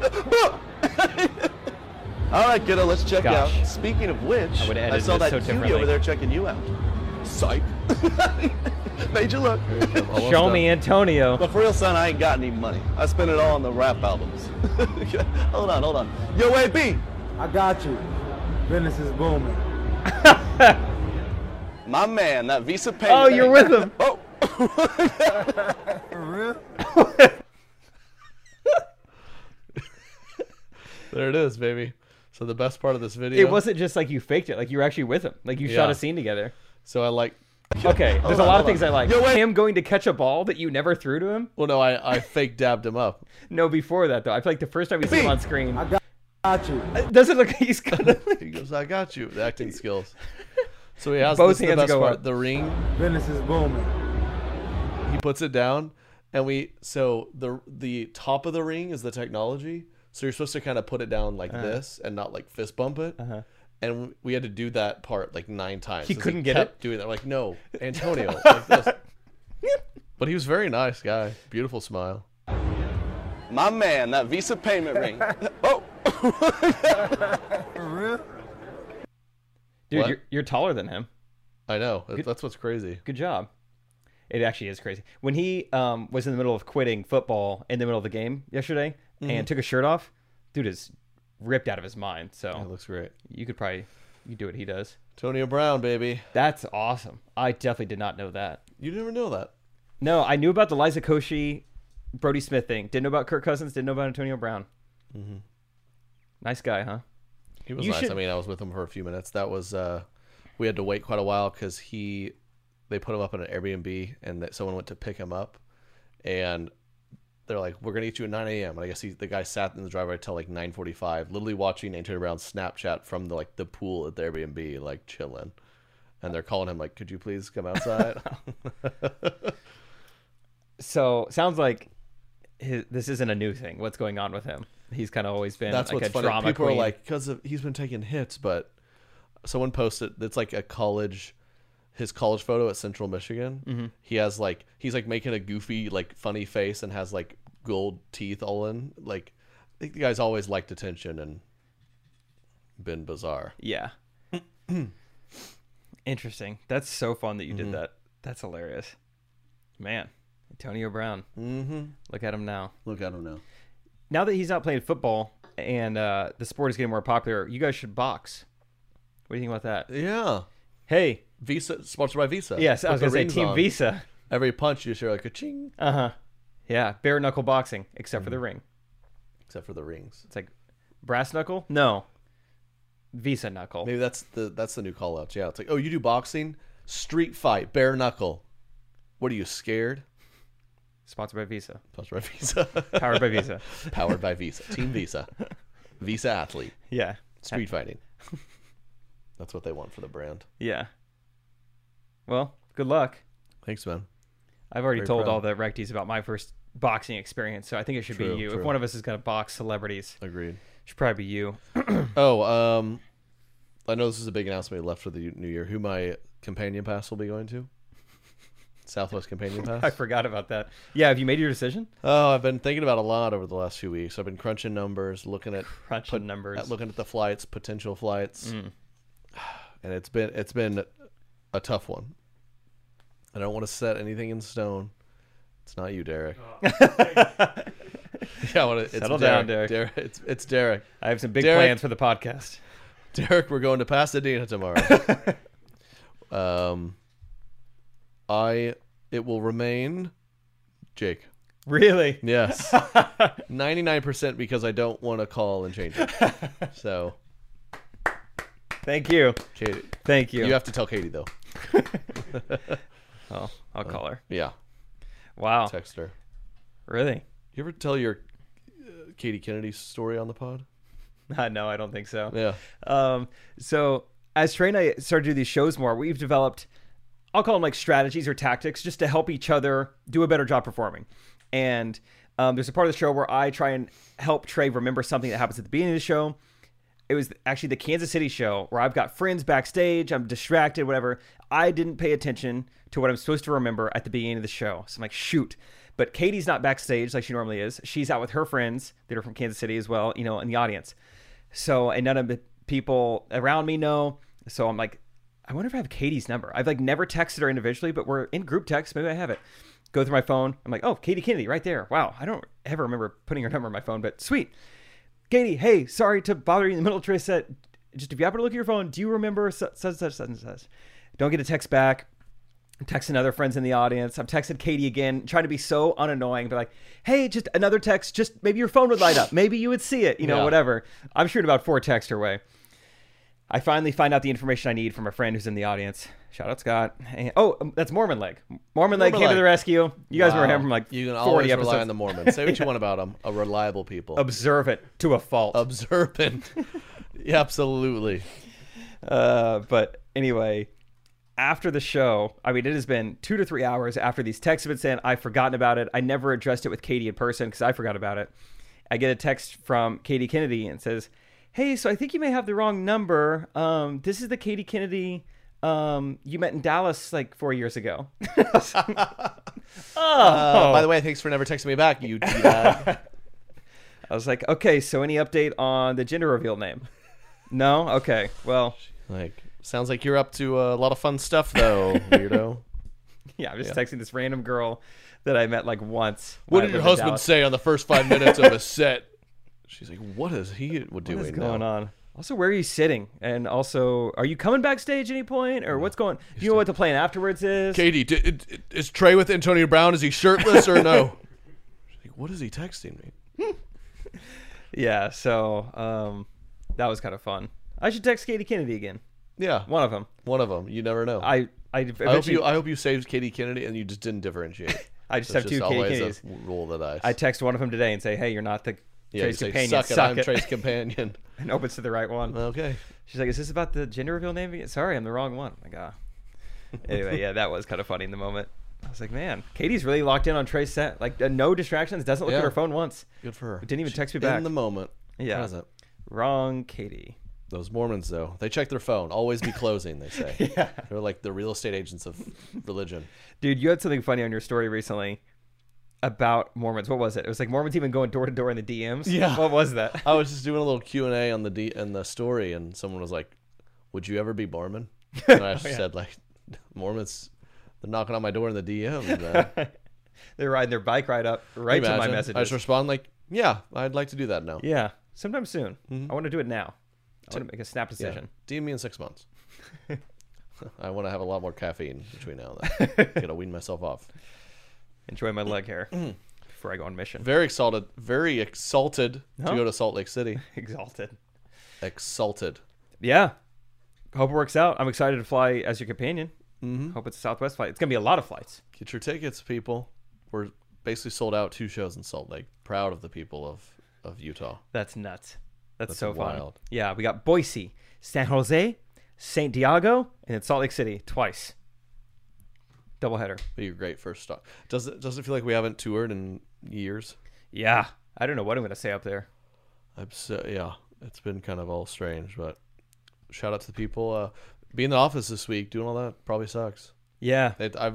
All right, kiddo, let's check Gosh. out. Speaking of which, I would I edit saw this that so cutie differently. over there checking you out. Psych. Made you look. almost Show done. me Antonio. But for real, son, I ain't got any money. I spent it all on the rap albums. Hold on. Yo, AB, I got you. Business is booming. my man, that Visa payment. Oh, you're with him. Oh, For real? There it is, baby. So the best part of this video. It wasn't just like you faked it, like you were actually with him. Like you shot Yeah. a scene together. So I like. Okay, there's a on, lot of hold things on. I like. Yo, wait. Him going to catch a ball that you never threw to him? Well, no, I fake dabbed him up. No, before that though. I feel like the first time we see him on screen, I got you. it doesn't look like he's gonna He goes, "I got you." The acting skills. So he has Both this is the hands best go part. up. The ring. Business is booming. He puts it down, and the top of the ring is the technology. So you're supposed to kind of put it down like this and not like fist bump it. And we had to do that part like 9 times. He 'cause couldn't get kept it? doing that. I'm like, no, Antonio, like this. But he was a very nice guy. Beautiful smile. my man, that Visa payment ring. Oh, For real? dude, What? you're taller than him. I know. That's what's crazy. Good job. It actually is crazy. When he was in the middle of quitting football in the middle of the game yesterday and took his shirt off, dude is ripped out of his mind. So It looks great. you could do what he does. Antonio Brown, baby. That's awesome. I definitely did not know that. You never know that. No, I knew about the Liza Koshy, Brody Smith thing. Didn't know about Kirk Cousins. Didn't know about Antonio Brown. Nice guy, huh? He was You nice. should- I mean, I was with him for a few minutes. That was we had to wait quite a while because they put him up in an Airbnb and that someone went to pick him up, and they're like, "We're gonna get you at 9 a.m." And I guess the guy sat in the driveway till like 9:45, literally watching Antonio Brown's Snapchat from the pool at the Airbnb, like chilling. And they're calling him like, "Could you please come outside?" So sounds like this isn't a new thing. What's going on with him? He's kind of always been That's like what's a funny. drama People queen. are like, because he's been taking hits, but someone posted it's like his college photo at Central Michigan. Mm-hmm. He has he's making a goofy funny face and has gold teeth all in. I think the guy's always liked attention and been bizarre. Yeah. Interesting. That's so fun that you Mm-hmm. did that. That's hilarious. Man, Antonio Brown. Mm-hmm. Look at him now. Look at him now. Now that he's not playing football and the sport is getting more popular, you guys should box. What do you think about that? Yeah. Hey, Visa sponsored by Visa. yes, I Put was the going to say rings Team on. Visa. Every punch you just hear a ching. Uh-huh. Yeah, bare knuckle boxing, except for the ring. except for the rings. It's like brass knuckle? No. Visa knuckle. Maybe that's the new call outs. Yeah, it's like, oh, you do boxing, street fight, bare knuckle. What are you, scared? Sponsored by Visa. Sponsored by Visa. Powered by Visa. Powered by Visa. Team Visa. Visa athlete. Yeah. Street fighting. That's what they want for the brand. Yeah. Well, good luck. Thanks, man. I've already Very told proud. all the recties about my first boxing experience, so I think it should True, be you. true. If one of us is going to box celebrities, Agreed. it should probably be you. Oh, I know this is a big announcement left for the new year. Who my companion pass will be going to? Southwest Companion Pass. I forgot about that. Yeah, have you made your decision? Oh, I've been thinking about it a lot over the last few weeks. I've been crunching numbers, looking at Numbers. looking at the flights, potential flights, Mm. and it's been a tough one. I don't want to set anything in stone. It's not you, Derek. Yeah, it's Settle down, Derek. It's Derek. I have some big Derek- plans for the podcast. Derek, we're going to Pasadena tomorrow. It will remain Jake. Really? Yes. 99% because I don't want to call and change it. So, Thank you. Katie, Thank you. you have to tell Katie though. Oh, I'll call her. Yeah, Wow. text her. Really? You ever tell your Katie Kennedy story on the pod? No, I don't think so. Yeah. So as Trey and I started to do these shows more, we've developed, I'll call them like strategies or tactics just to help each other do a better job performing. And there's a part of the show where I try and help Trey remember something that happens at the beginning of the show. It was actually the Kansas City show where I've got friends backstage. I'm distracted, whatever. I didn't pay attention to what I'm supposed to remember at the beginning of the show. So I'm like, shoot. But Katie's not backstage like she normally is. She's out with her friends that are from Kansas City as well, in the audience. So, and none of the people around me know. So I'm like, I wonder if I have Katie's number. I've like never texted her individually, but we're in group text. Maybe I have it. Go through my phone. I'm like, oh, Katie Kennedy right there. Wow. I don't ever remember putting her number in my phone, but sweet. Katie, hey, sorry to bother you in the middle of Trey's set. Just if you happen to look at your phone, do you remember such and such? Don't get a text back. I'm texting other friends in the audience. I'm texting Katie again, trying to be so unannoying, but like, hey, just another text. Just maybe your phone would light up. Maybe you would see it, Yeah. whatever. I'm shooting about 4 texts her way. I finally find out the information I need from a friend who's in the audience. Shout out, Scott. And, that's Mormon Leg. Mormon Leg came to Leg. the rescue. You guys Wow. remember him from like You can 40 always episodes. rely on the Mormons. Say what you want about them. A reliable people. Observant to a fault. Observant. Yeah, absolutely. But anyway, after the show, I mean, it has been 2 to 3 hours after these texts have been sent. I've forgotten about it. I never addressed it with Katie in person because I forgot about it. I get a text from Katie Kennedy and says, hey, so I think you may have the wrong number. This is the Katie Kennedy you met in Dallas like 4 years ago. By the way, thanks for never texting me back, you dad. I was like, okay, so any update on the gender reveal name? No? Okay, well, Like, sounds like you're up to a lot of fun stuff, though, weirdo. yeah, I'm just texting this random girl that I met like once. What when I did your lived in husband Dallas. say on the first 5 minutes of a set? She's like, what is he doing What is now? going on? Also, where are you sitting? And also, are you coming backstage any point? Or what's going... Do you know what the plan afterwards is? Katie, is Trey with Antonio Brown? Is he shirtless or no? She's like, what is he texting me? Yeah, so that was kind of fun. I should text Katie Kennedy again. Yeah, One of them. one of them. You never know. I hope you saved Katie Kennedy and you just didn't differentiate. I just That's have 2 Katie always Kennedys. a roll of the dice. I text one of them today and say, hey, you're not the yeah, you Trey's say, companion. suck it. Suck I'm it. Trey's companion. And opens to the right one. Okay. She's like, is this about the gender reveal name again? Sorry, I'm the wrong one. I'm like, ah. Anyway, yeah, that was kind of funny in the moment. I was like, man, Katie's really locked in on Trey's set. Like, no distractions. Doesn't look Yeah. at her phone once. Good for her. Didn't even She's text me back. in the moment. Yeah. Present. Wrong Katie. Those Mormons, though, they check their phone. Always be closing, they say. Yeah. They're like the real estate agents of religion. Dude, you had something funny on your story recently about Mormons. What was it? It was like Mormons even going door to door in the DMs. Yeah. What was that? I was just doing a little Q&A on the story, and someone was like, would you ever be Mormon? And I said, like, Mormons, they're knocking on my door in the DM. They're riding their bike right up right to my Imagine. messages. I just respond like, yeah, I'd like to do that now. Yeah, sometime soon. I want to do it now. I want to make a snap Yeah. decision. DM me in 6 months. I want to have a lot more caffeine between now and then. Gotta wean myself off. Enjoy my leg hair. before I go on mission. Very exalted Huh? to go to Salt Lake City. Exalted. Exalted. Yeah. Hope it works out. I'm excited to fly as your companion. Hope it's a Southwest flight. It's gonna be a lot of flights. Get your tickets, people. We're basically sold out 2 shows in Salt Lake. Proud of the people of Utah. That's nuts. That's so wild. fun. Yeah, we got Boise, San Jose, St. Diego, and then Salt Lake City twice. Doubleheader. Be a great first stop. Does it feel like we haven't toured in years? Yeah. I don't know what I'm gonna say up there. Yeah, it's been kind of all strange, but shout out to the people. Being in the office this week, doing all that probably sucks. Yeah.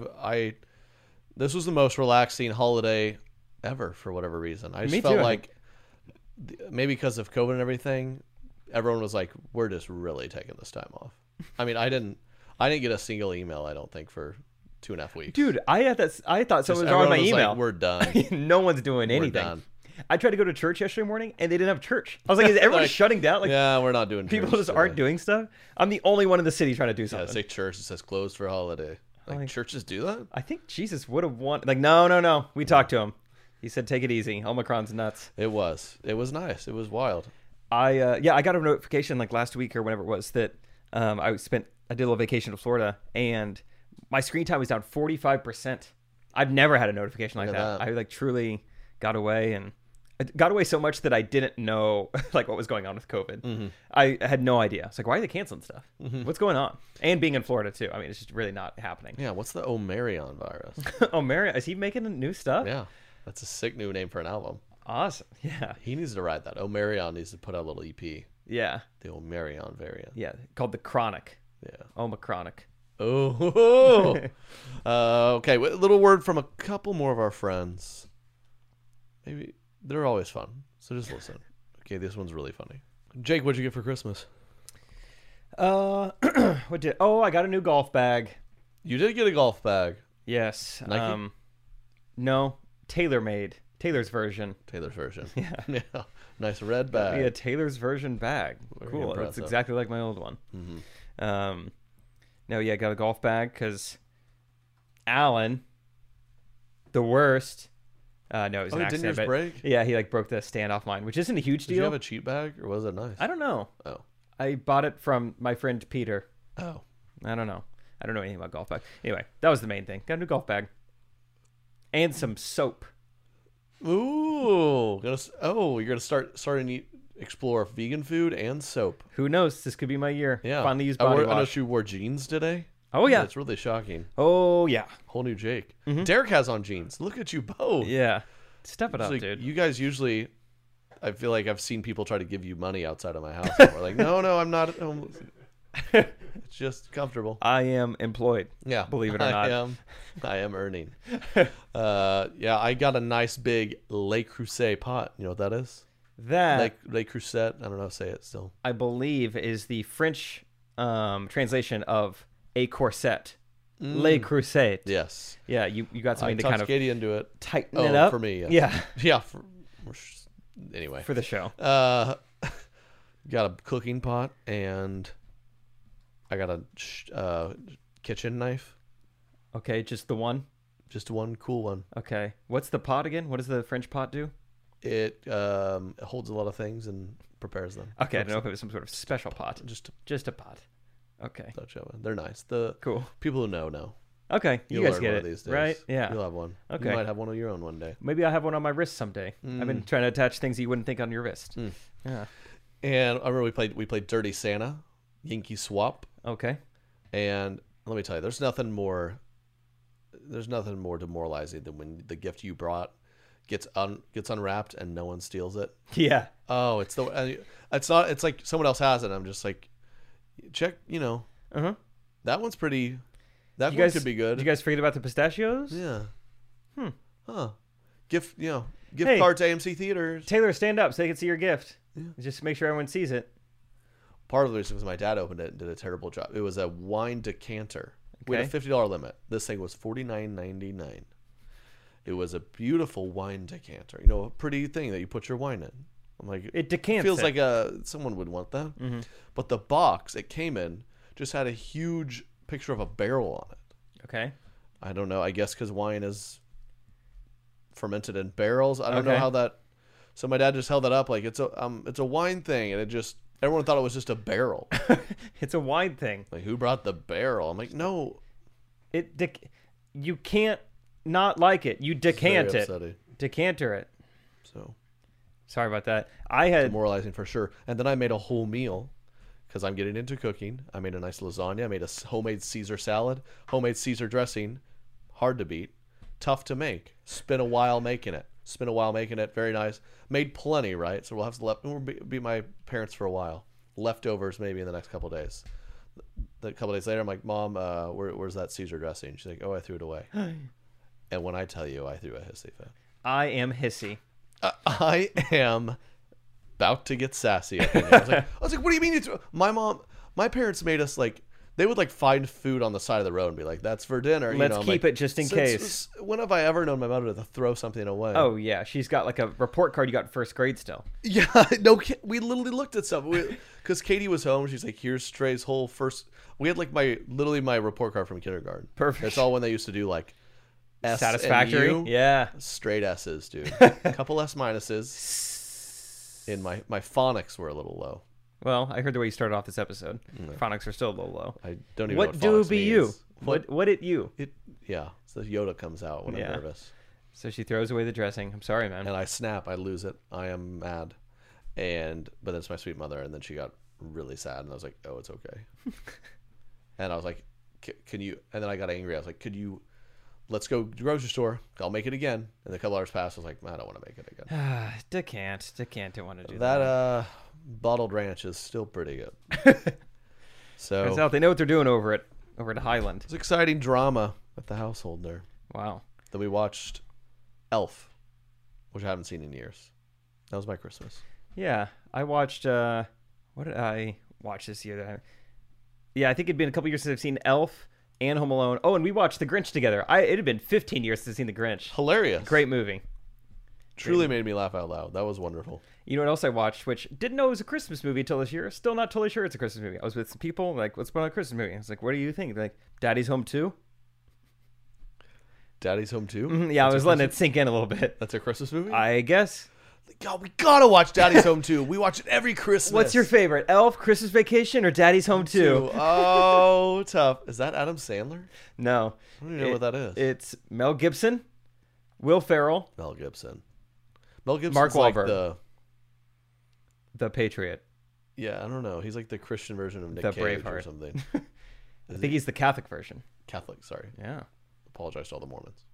This was the most relaxing holiday ever for whatever reason. I just Me felt too, I like maybe because of COVID and everything, everyone was like, "We're just really taking this time off." I mean, I didn't get a single email. I don't think for 2.5 weeks. Dude, I thought someone was Everyone on my was email. like, "We're done. No one's doing We're anything. done." I tried to go to church yesterday morning and they didn't have church. I was like, is everyone Like, shutting down? Like, Yeah, we're not doing. people church just aren't today. doing stuff. I'm the only one in the city trying to do Yeah, something. say church. It says closed for a holiday. Like churches do that? I think Jesus would have wanted. Like, no. We talked to him. He said, "Take it easy. Omicron's nuts." It was nice. It was wild. I got a notification like last week or whenever it was that I did a little vacation to Florida and my screen time was down 45%. I've never had a notification like Look at that. that. I like truly got away, and it got away so much that I didn't know like what was going on with COVID. Mm-hmm. I had no idea. It's like, why are they canceling stuff? What's going on? And being in Florida too. I mean, it's just really not happening. Yeah, what's the Omarion virus? Oh, Mary, is he making new stuff? Yeah, that's a sick new name for an album. Awesome. Yeah. He needs to write that. Omarion needs to put out a little EP. Yeah. The Omarion variant. Yeah. Called the Chronic. Yeah. Omicronic. Oh. Okay. A little word from a couple more of our friends. Maybe they're always fun, so just listen. Okay, this one's really funny. Jake, what'd you get for Christmas? I got a new golf bag. You did get a golf bag. Yes. Nike? No, TaylorMade. Taylor's version. Taylor's version. Yeah. Nice red bag. Yeah, Taylor's version bag. Very Cool. It's impressive. exactly like my old one. Mm-hmm. Got a golf bag because Alan, the worst. No, it was Oh, an didn't accident. yours but break? Yeah, he like broke the stand off mine, which isn't a huge Did deal. you have a cheap bag or was it nice? I don't know. Oh. I bought it from my friend Peter. Oh. I don't know. I don't know anything about golf bag. Anyway, that was the main thing. Got a new golf bag. And some soap. Ooh. You're gonna start to explore vegan food and soap. Who knows? This could be my year. Yeah. Finally use I body noticed wash. you wore jeans today. Oh, yeah. It's really shocking. Oh, yeah. Whole new Jake. Derek has on jeans. Look at you both. Yeah. Step it up, It's like, dude. You guys usually, I feel like I've seen people try to give you money outside of my house. And we're like, no, I'm not at home. It's just comfortable. I am employed. Yeah. Believe it or not. I am earning. I got a nice big Le Creuset pot. You know what that is? That, Le Creuset. I don't know how to say it still. I believe, is the French translation of a corset. Le Creuset. Yes. Yeah, you got I something to talked kind of Katie into it. tighten it up. For me. Yes. Yeah. Yeah. Anyway. For the show. Got a cooking pot and I got a kitchen knife. Okay, just the one. Just one cool one. Okay. What's the pot again? What does the French pot do? It holds a lot of things and prepares them. Okay, I don't know if it was some sort of special pot. Just a pot. Okay. touch of it. They're nice. The Cool. people who know. Okay, you You'll guys learn get one it, of these days. right? Yeah. You'll have one. Okay. You might have one of your own one day. Maybe I'll have one on my wrist someday. I've been trying to attach things you wouldn't think on your wrist. Yeah. And I remember we played Dirty Santa, Yankee Swap, Okay. and let me tell you, there's nothing more demoralizing than when the gift you brought gets unwrapped and no one steals it. Yeah. Oh, it's like someone else has it. I'm just like, check, Uh-huh. that one's pretty. That You one guys could be good. Did you guys forget about the pistachios? Yeah. Huh. Gift Hey. card to AMC theaters. Taylor, stand up so they can see your gift. Just make sure everyone sees it. Part of the reason was my dad opened it and did a terrible job. It was a wine decanter. We had a Okay. $50 limit. This thing was $49.99. It was a beautiful wine decanter. A pretty thing that you put your wine in. I'm like, It decants feels it. like someone would want that. But the box it came in just had a huge picture of a barrel on it. Okay. I don't know. I guess because wine is fermented in barrels. I don't know Okay. how that. So my dad just held that up like it's a wine thing, and it just everyone thought it was just a barrel. It's a wine thing. Like, who brought the barrel? I'm like, no. You can't not like it. You decant very it. upsetting. Decanter it. So Sorry about that. I had demoralizing for sure. And then I made a whole meal because I'm getting into cooking. I made a nice lasagna. I made a homemade Caesar salad, homemade Caesar dressing. Hard to beat, tough to make. Spent a while making it. Very nice. Made plenty, right? So we'll have to we'll be my parents for a while. Leftovers maybe in the next couple of days. A couple of days later, I'm like, Mom, where's that Caesar dressing? She's like, oh, I threw it away. And when I tell you, I threw a hissy fit. I am hissy. I am about to get sassy. I was like, what do you mean you threw? My parents made us like, they would like find food on the side of the road and be like, that's for dinner. Let's I'm keep like, it just in case. When have I ever known my mother to throw something away? Oh yeah, she's got like a report card you got in first grade still. Yeah, no, we literally looked at stuff because Katie was home. She's like, here's Trey's whole first. We had like my report card from kindergarten. Perfect. That's all when they used to do like S Satisfactory. and U. Yeah. Straight S's, dude. A couple S minuses. In my phonics were a little low. Well, I heard the way you started off this episode. Phonics are still a little low. I don't even know What what do phonics be means. you? What it you? Yeah, so Yoda comes out when Yeah. I'm nervous. So she throws away the dressing. I'm sorry, man. And I snap, I lose it. I am mad. But then it's my sweet mother, and then she got really sad, and I was like, oh, it's okay. And I was like, can you? And then I got angry. I was like, could you? Let's go to the grocery store. I'll make it again. And a couple hours passed. I was like, I don't want to make it again. Decant. Don't want to do that. That bottled ranch is still pretty good. So Turns out they know what they're doing over at Highland. it's exciting drama at the household there. Wow. Then we watched Elf, which I haven't seen in years. That was my Christmas. Yeah, I watched. What did I watch this year? Yeah, I think it'd been a couple years since I've seen Elf and Home Alone. Oh, and we watched The Grinch together. It had been 15 years since I've seen The Grinch. Hilarious. Great movie. Truly made me laugh out loud. That was wonderful. You know what else I watched, which didn't know it was a Christmas movie until this year. Still not totally sure it's a Christmas movie. I was with some people, like, what's going on a Christmas movie? I was like, what do you think? They're like, Daddy's Home 2? Daddy's Home too? Yeah, I was letting it sink in a little bit. That's a Christmas movie? I guess. God, we gotta watch Daddy's Home 2. We watch it every Christmas. What's your favorite? Elf, Christmas Vacation, or Daddy's Home 2? Oh, tough. Is that Adam Sandler? No. I don't even know what that is. It's Mel Gibson, Will Ferrell, Mel Gibson. Mel Gibson's Mark like Wahlberg. The Patriot. Yeah, I don't know. He's like the Christian version of Nick The Cage or Braveheart. something. I think he's the Catholic version. Catholic, sorry. Yeah. Apologize to all the Mormons.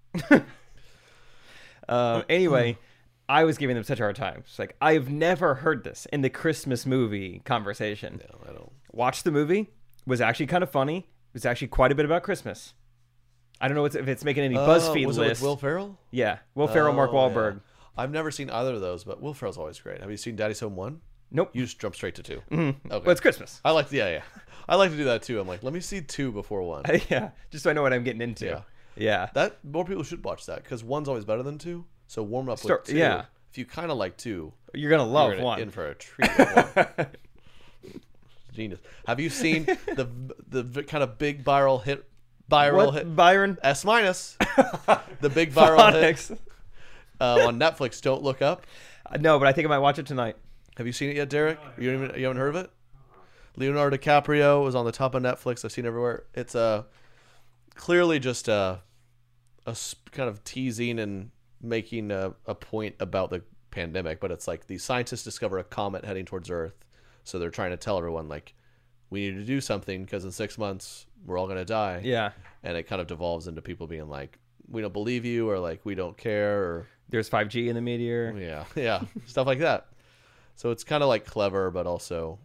Anyway, I was giving them such a hard time. It's like, I've never heard this in the Christmas movie conversation. No, I don't. Watched the movie. Was actually kind of funny. It was actually quite a bit about Christmas. I don't know if it's making any BuzzFeed was list. it with Will Ferrell? Yeah. Will Ferrell, Mark Oh, Wahlberg. yeah. I've never seen either of those, but Will Ferrell's always great. Have you seen Daddy's Home 1? Nope. You just jump straight to 2. Mm-hmm. Okay. But it's Christmas. I like I like to do that too. I'm like, let me see 2 before 1. Yeah. Just so I know what I'm getting into. Yeah. Yeah. That more people should watch that because 1's always better than 2. So warm up with 2. Yeah. If you kind of like 2, You're going to love you're 1. in for a treat. With 1. Genius. Have you seen the kind of big viral hit? Byron? S minus. The big viral hit Phonics. on Netflix. Don't Look Up. No, but I think I might watch it tonight. Have you seen it yet, Derek? You haven't heard of it? Leonardo DiCaprio was on the top of Netflix. I've seen it everywhere. It's clearly just a kind of teasing and making a point about the pandemic, but it's like the scientists discover a comet heading towards Earth, so they're trying to tell everyone like we need to do something because in 6 months we're all gonna die. Yeah. And it kind of devolves into people being like, we don't believe you, or like we don't care, or There's 5G in the meteor. yeah, stuff like that. So it's kind of like clever, but also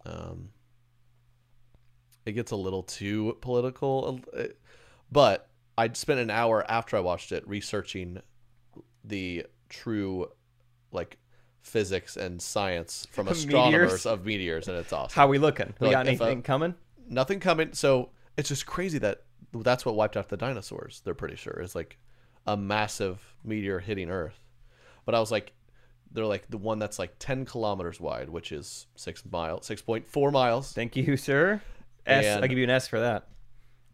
it gets a little too political. But I spent an hour after I watched it researching the true like physics and science from astronomers of meteors, and it's awesome. How we looking? We Like, got if anything coming? Nothing coming. So it's just crazy that's what wiped out the dinosaurs. They're pretty sure it's like a massive meteor hitting Earth. But I was like, they're like the one that's like 10 kilometers wide, which is 6.4 miles. Thank you, sir. S. And- I give you an S for that.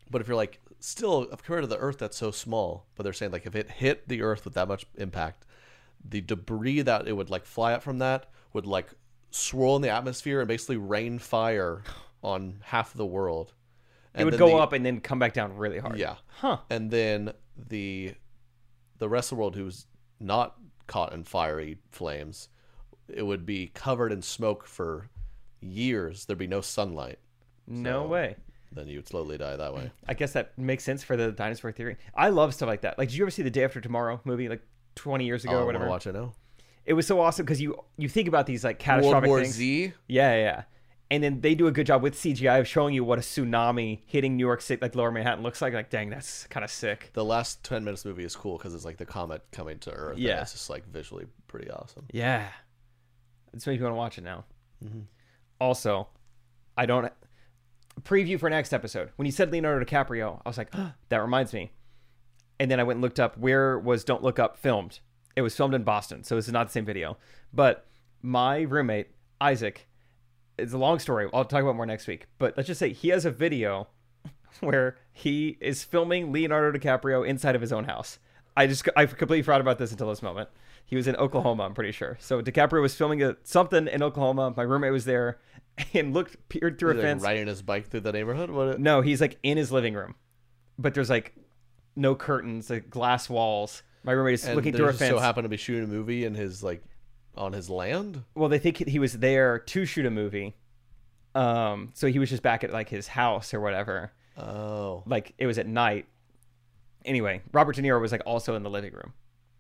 But if you're like still compared to the Earth, that's so small. But they're saying like if it hit the Earth with that much impact, the debris that it would like fly up from that would like swirl in the atmosphere and basically rain fire on half of the world. It would go up and then come back down really hard. Yeah. Huh. And then the rest of the world who's not caught in fiery flames, it would be covered in smoke for years. There'd be no sunlight. No So way. Then you would slowly die that way. I guess that makes sense for the dinosaur theory. I love stuff like that. Like, did you ever see the Day After Tomorrow movie, like 20 years ago I or want whatever? to watch it now. It was so awesome because you think about these like World catastrophic War things. Z. Yeah. And then they do a good job with CGI of showing you what a tsunami hitting New York City, like Lower Manhattan, looks like. Like, dang, that's kind of sick. The last 10 minutes movie is cool because it's like the comet coming to Earth. and Yeah. it's just like visually pretty awesome. Yeah. It's makes me want to watch it now. Mm-hmm. Also, I don't... Preview for next episode. When you said Leonardo DiCaprio, I was like, oh, that reminds me. And then I went and looked up where was Don't Look Up filmed. It was filmed in Boston, so this is not the same video. But my roommate, Isaac, it's a long story. I'll talk about more next week. But let's just say he has a video where he is filming Leonardo DiCaprio inside of his own house. I completely forgot about this until this moment. He was in Oklahoma, I'm pretty sure. So DiCaprio was filming something in Oklahoma. My roommate was there and peered through a He's, fence. like, riding his bike through the neighborhood. What? No, he's like in his living room, but there's like no curtains, like glass walls. My roommate is And looking they through a just fence. so happened to be shooting a movie in his like on his land. Well, they think he was there to shoot a movie. So he was just back at like his house or whatever. Oh, Like it was at night. Anyway, Robert De Niro was like also in the living room.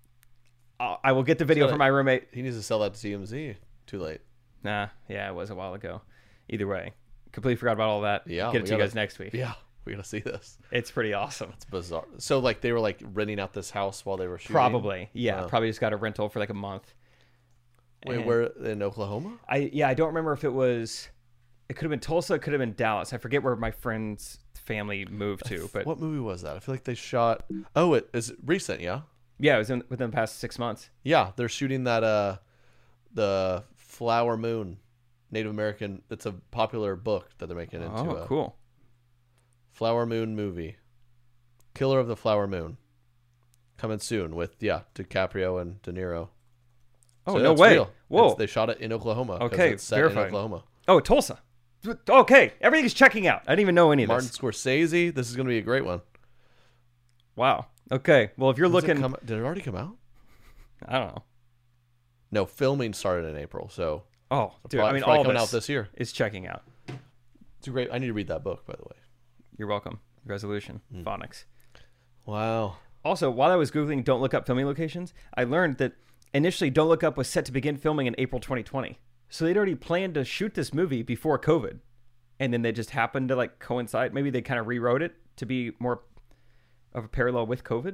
I will get the video So- from my roommate. he needs to sell that to TMZ. Too late. Nah, yeah, it was a while ago. Either way, completely forgot about all that. Yeah, Get it we to you gotta- guys next week. Yeah, we gotta see this. It's pretty awesome. It's bizarre. So like they were like renting out this house while they were shooting. Probably, yeah. Wow. Probably just got a rental for like a month. Wait, And- where in Oklahoma? I don't remember if it was. It could have been Tulsa. It could have been Dallas. I forget where my friend's family moved to, but What movie was that? I feel like they shot. Oh, it is recent. Yeah, yeah, it was within the past 6 months. yeah. They're shooting that. The Flower Moon, Native American. It's a popular book that they're making into Oh, a cool. Flower Moon movie. Killer of the Flower Moon. Coming soon with DiCaprio and De Niro. Oh, So no that's way. real. Whoa. They shot it in Oklahoma. 'cause Okay, it's set verified. in Oklahoma. Oh, Tulsa. Okay, everything's checking out. I didn't even know any of Martin this. Scorsese. This is going to be a great one. Wow. Okay. Well, if you're When's it looking, come- did it already come out? I don't know. No, filming started in April, so Oh, dude. probably, I mean, probably all coming this out this year. is checking out. It's a great. I need to read that book, by the way. You're welcome. Resolution. Hmm. Phonics. Wow. Also, while I was Googling Don't Look Up filming locations, I learned that initially Don't Look Up was set to begin filming in April 2020. So they'd already planned to shoot this movie before COVID. And then they just happened to like coincide. Maybe they kind of rewrote it to be more of a parallel with COVID.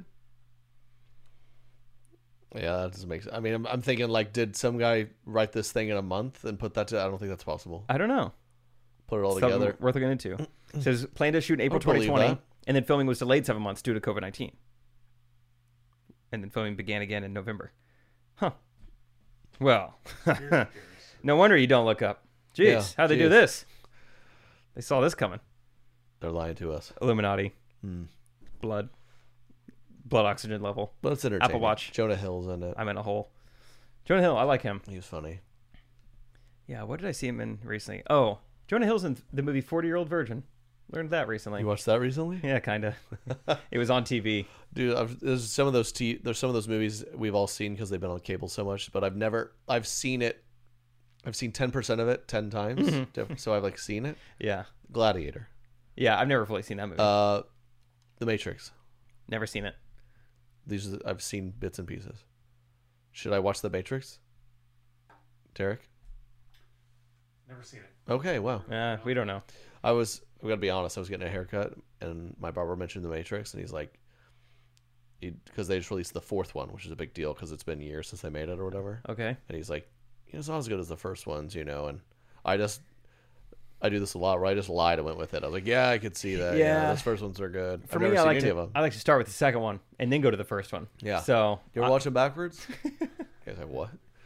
Yeah, that doesn't make sense. I mean, I'm thinking like, did some guy write this thing in a month and put that to? I don't think that's possible. I don't know. Put it all Something together. worth looking into. It says planned to shoot in April I believe 2020, that. and then filming was delayed 7 months due to COVID-19. And then filming began again in November. Huh. Well, no wonder you don't look up. Jeez, Yeah, how'd they do geez. this? They saw this coming. They're lying to us. Illuminati. Hmm. Blood oxygen level. But it's entertaining. Apple Watch. Jonah Hill's in it. I'm in a hole. Jonah Hill, I like him. He was funny. Yeah, what did I see him in recently? Oh, Jonah Hill's in the movie 40-Year-Old Virgin. Learned that recently. You watched that recently? Yeah, kind of. It was on TV. Dude, there's some of those movies we've all seen because they've been on cable so much, but I've seen it. I've seen 10% of it 10 times, so I've like seen it. Yeah. Gladiator, Yeah, I've never fully seen that movie. The Matrix. Never seen it. I've seen bits and pieces. Should I watch The Matrix? Derek? Never seen it. Okay, wow. We don't know. We gotta be honest, I was getting a haircut and my barber mentioned The Matrix and he's like, because they just released the 4th one, which is a big deal because it's been years since they made it or whatever. Okay. And he's like, it's not as good as the first ones, and I do this a lot where I just lied and went with it. I was like, yeah, I could see that. Yeah. Those first ones are good. For I've me, never I seen like any of them. to start with the second one and then go to the first one. Yeah. So You ever watch them backwards? Okay, like, what?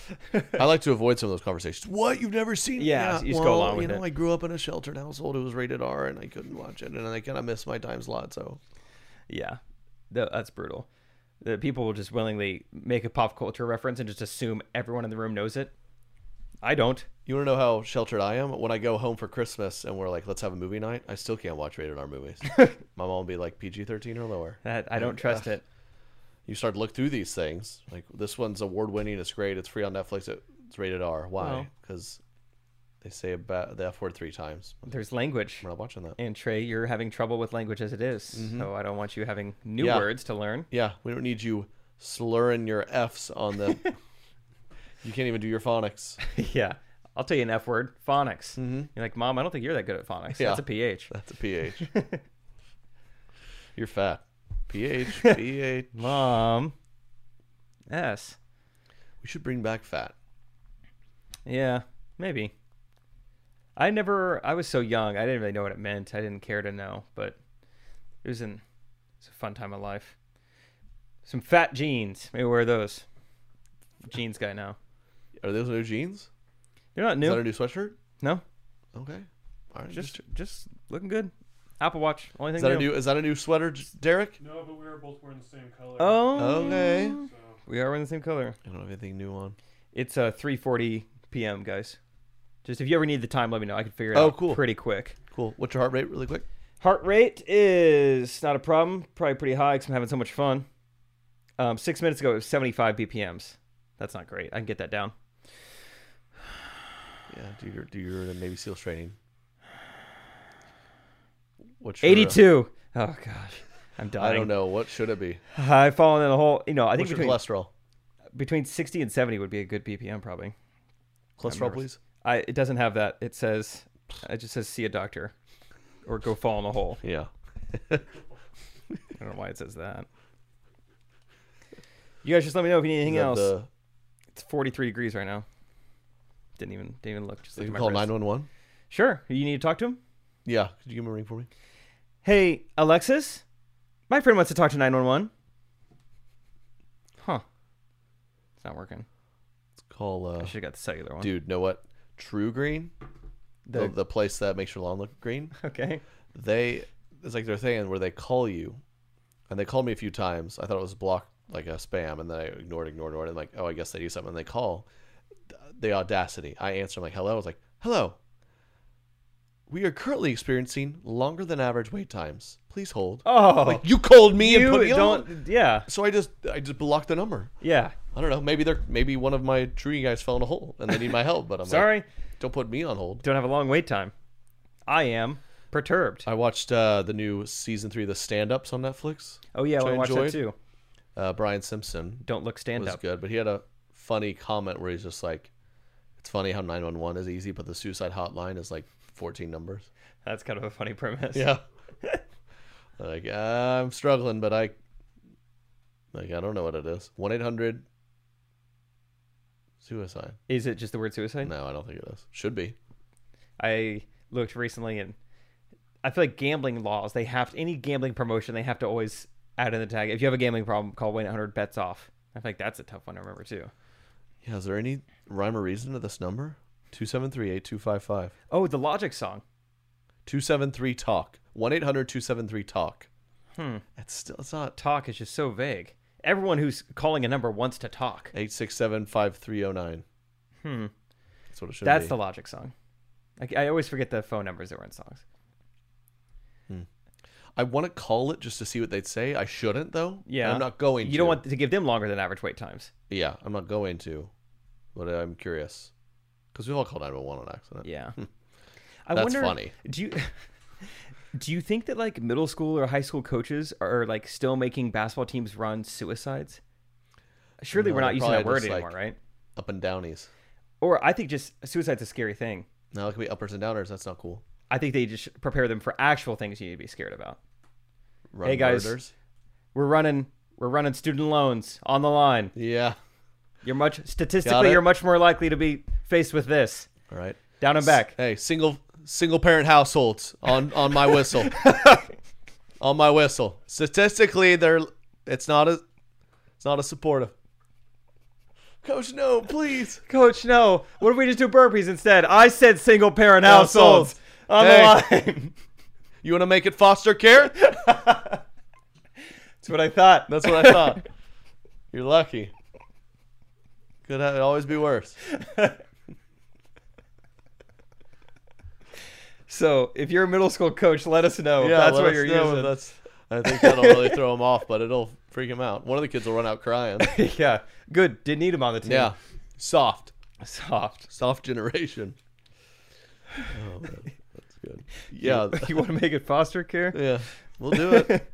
I like to avoid some of those conversations. What? You've never seen? Yeah, you just go along with it. I grew up in a sheltered household. It was rated R, and I couldn't watch it, and I kind of missed my time slot. So Yeah, that's brutal. The people will just willingly make a pop culture reference and just assume everyone in the room knows it. I don't. you want to know how sheltered I am? When I go home for Christmas and we're like, let's have a movie night, I still can't watch rated R movies. My mom will be like PG-13 or lower. That I don't trust it. You start to look through these things. Like this one's award winning. It's great. It's free on Netflix. It's rated R. Why? Well. Because they say about the F word 3 times. There's language. I'm not watching that. And Trey, you're having trouble with language as it is, so I don't want you having new Yeah. words to learn. Yeah, we don't need you slurring your F's on them. You can't even do your phonics. Yeah, I'll tell you an F word, phonics. You're like, Mom, I don't think you're that good at phonics. Yeah. That's a PH. That's a PH. You're fat. PH. Mom. S. We should bring back fat. Yeah, maybe. I was so young, I didn't really know what it meant. I didn't care to know, but it was a fun time of life. Some fat jeans. Maybe wear those. Jeans guy now. Are those new jeans? You're not Is new. that a new sweatshirt? No, Okay. All right. just looking good. Apple Watch. Only thing Is that a new? Is that a new sweater, Derek? No, but we were both wearing the same color. Oh, Okay. So we are wearing the same color. I don't have anything new on. It's 3:40 p.m., guys. Just if you ever need the time, let me know. I can figure it Oh, out cool. pretty quick. Cool. What's your heart rate, really quick? Heart rate is not a problem. Probably pretty high because I'm having so much fun. 6 minutes ago, it was 75 BPMs. That's not great. I can get that down. Yeah. Do your Navy SEALs training. What's your, 82. Oh, gosh. I'm dying. I don't know. What should it be? I've fallen in a hole. I think What's your cholesterol? between 60 and 70 would be a good BPM, probably. Cholesterol, please. It doesn't have that. It just says see a doctor or go fall in a hole. Yeah. I don't know why it says that. You guys just let me know if you need anything else. It's 43 degrees right now. Didn't even look. Just You look can at call my wrist. 911. Sure. You need to talk to him? Yeah. Could you give him a ring for me? Hey, Alexis? My friend wants to talk to 911. Huh. It's not working. Call. I should have got the cellular one. Dude, know what? True Green, the place that makes your lawn look green. Okay. It's like their thing where they call you, and they called me a few times. I thought it was blocked like a spam, and then I ignored, and like, oh, I guess they do something. And they call. The audacity. I answer. I'm like, hello. I was like, hello. We are currently experiencing longer than average wait times. Please hold. Oh. Like, you called me and put me on. Yeah. So I just blocked the number. Yeah. I don't know. Maybe one of my True guys fell in a hole and they need my help. But I'm Sorry. like, don't put me on hold. Don't have a long wait time. I am perturbed. I watched the new season 3 of The Stand-Ups on Netflix. Oh, yeah. I which want to watch that enjoyed. too. Brian Simpson Don't look stand was up. good, but he had a funny comment where he's just like, it's funny how 911 is easy, but the suicide hotline is like 14 numbers. That's kind of a funny premise. Yeah. Like, I'm struggling, but I don't know what it is. 1-800 suicide. Is it just the word suicide? No, I don't think it is. Should be. I looked recently, and I feel like gambling laws, any gambling promotion, they have to always add in the tag. If you have a gambling problem, call 1-800-BETS-OFF. I feel like that's a tough one to remember, too. Yeah, is there any rhyme or reason to this number? 273-8255. Oh, the Logic song. 273-TALK. 1-800-273-TALK. It's not. Talk is just so vague. Everyone who's calling a number wants to talk. 867-5309. That's what it should be. That's the Logic song. I always forget the phone numbers that were in songs. I want to call it just to see what they'd say. I shouldn't, though. Yeah. And I'm not going to. You don't want to give them longer than average wait times. Yeah, I'm not going to. But I'm curious. Because we've all called 911 on accident. Yeah. That's funny. Do you think that like middle school or high school coaches are like still making basketball teams run suicides? Surely No, we're not they're using that probably word just, anymore, like, right? Up and downies. Or I think just suicide's a scary thing. No, it could be uppers and downers. That's not cool. I think they just prepare them for actual things you need to be scared about. Run Hey, guys. murders. We're running student loans on the line. Yeah. You're Got statistically it. you're much more likely to be faced with this. All right. Down and back. Hey, single parent households on my whistle. On my whistle. Statistically, it's not as supportive. Coach, no, please. Coach, no. What if we just do burpees instead? I said single parent households on Hey. the line. You want to make it foster care? That's what I thought. That's what I thought. You're lucky. Could always be worse. So if you're a middle school coach, let us know. Yeah, that's let what us you're know using. if that's. I think that'll really throw him off, but it'll freak him out. One of the kids will run out crying. Yeah, good. Didn't need him on the team. Yeah, soft Soft. generation. Oh, man. That's good. Yeah, You want to make it foster care? yeah, we'll do it.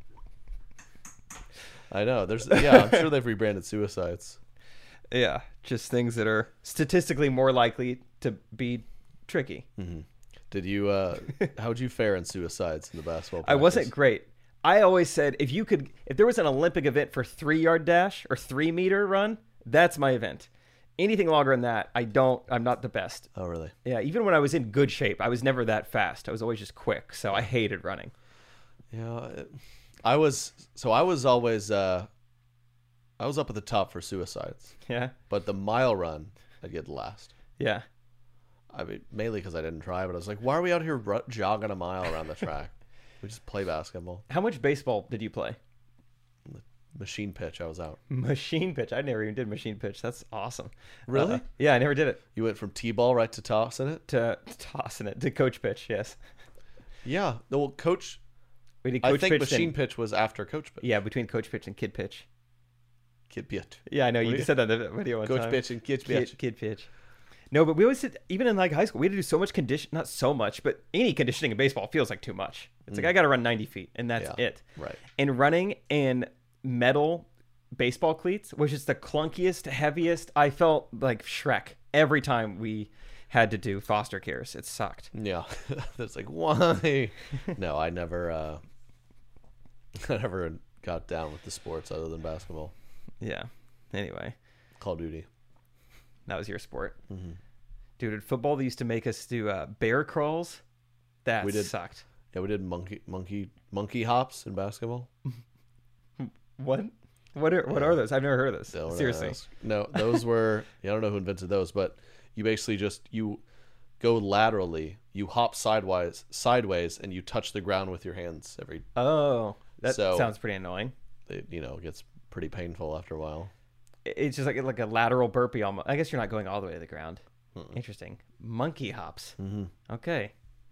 I know. I'm sure they've rebranded suicides. Yeah, just things that are statistically more likely to be tricky. Did you? How'd you fare in suicides in the basketball? I wasn't practice? great. I always said if there was an Olympic event for 3-yard dash or 3-meter run, that's my event. Anything longer than that, I'm not the best. Oh, really? Yeah, even when I was in good shape, I was never that fast. I was always just quick, so I hated running. Yeah, I was always I was up at the top for suicides, Yeah, but the mile run I'd get last. yeah. I mean, mainly because I didn't try, but I was like, why are we out here jogging a mile around the track? We just play basketball. How much baseball did you play? Machine pitch, I was out. Machine pitch. I never even did machine pitch. That's awesome. Really? Yeah, I never did it. You went from T-ball right to tossing it? To tossing it to coach pitch. Yes, Yeah. Well, coach, we did I coach think pitch. machine and- pitch was after coach pitch. Yeah, between coach pitch and kid pitch. Kid pitch. Yeah, I know you What do said that in the video one Coach time. pitch and kid pitch. Kid pitch. No, but we always said, even in like high school, we had to do so much not so much, but any conditioning in baseball feels like too much. It's like I got to run 90 feet, and that's Yeah, it. right. And running in metal baseball cleats was just the clunkiest, heaviest. I felt like Shrek every time we had to do foster cares. It sucked. Yeah. It's like, why? No, I never got down with the sports other than basketball. Yeah. Anyway, Call of Duty. that was your sport. Mm-hmm. Dude, in football, they used to make us do bear crawls. That We did. sucked. Yeah, we did monkey hops in basketball. What? What are those? I've never heard of this. Don't Seriously. ask. No, those were. I don't know who invented those, but you basically you go laterally, you hop sideways, and you touch the ground with your hands every. Oh, that So- sounds pretty annoying. It gets pretty painful after a while. It's just like a lateral burpee almost. I guess you're not going all the way to the ground. Interesting. Monkey hops. Mm-hmm. Okay.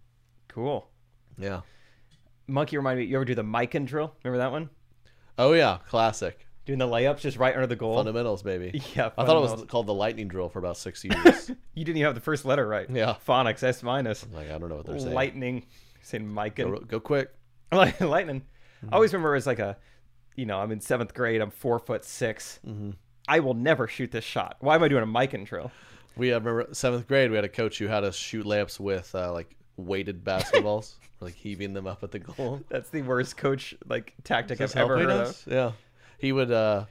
Cool. Yeah. Monkey reminded me. You ever do the Mikan drill? Remember that one? Oh yeah, classic Doing the layups just right under the goal. fundamentals, baby. Yeah, I thought it was fundamentals. called the lightning drill for about 6 years. You didn't even have the first letter right. Yeah. Phonics S minus. Like I don't know what they're saying. Lightning. Saying Mikan. Go quick. Lightning. I always remember as like I'm in 7th grade. I'm 4'6". Mm-hmm. I will never shoot this shot. Why am I doing a Mikan drill? We had, remember 7th grade. We had a coach who had us shoot layups with like weighted basketballs, like heaving them up at the goal. That's the worst coach tactic I've Just ever helping heard us? Yeah. He would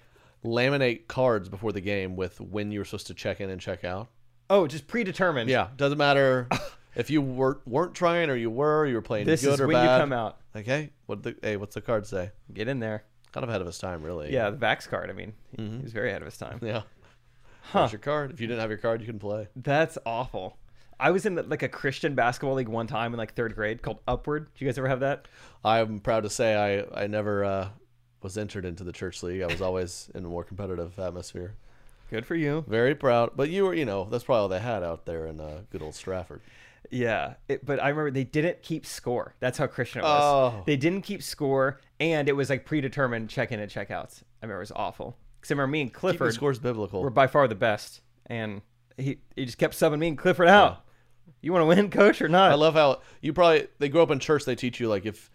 laminate cards before the game with when you were supposed to check in and check out. Oh, just predetermined. Yeah, doesn't matter if you weren't trying or you were playing This good is or when bad. you come out. Like, hey, what's the card say? Get in there. Kind of ahead of his time, really. Yeah, the Vax card. I mean, he was very ahead of his time. Yeah. Here's your card. If you didn't have your card, you couldn't play. That's awful. I was in a Christian basketball league one time in 3rd grade called Upward. Did you guys ever have that? I'm proud to say I never was entered into the church league. I was always in a more competitive atmosphere. Good for you. Very proud. But you were, that's probably all they had out there in good old Stratford. Yeah, but I remember they didn't keep score. That's how Christian it was. Oh. They didn't keep score, and it was predetermined check-in and check-outs. I remember it was awful. Because I remember me and Keeping Clifford scores biblical. were by far the best, and he just kept subbing me and Clifford out. You want to win, coach, or not? I love how they grow up in church. They teach you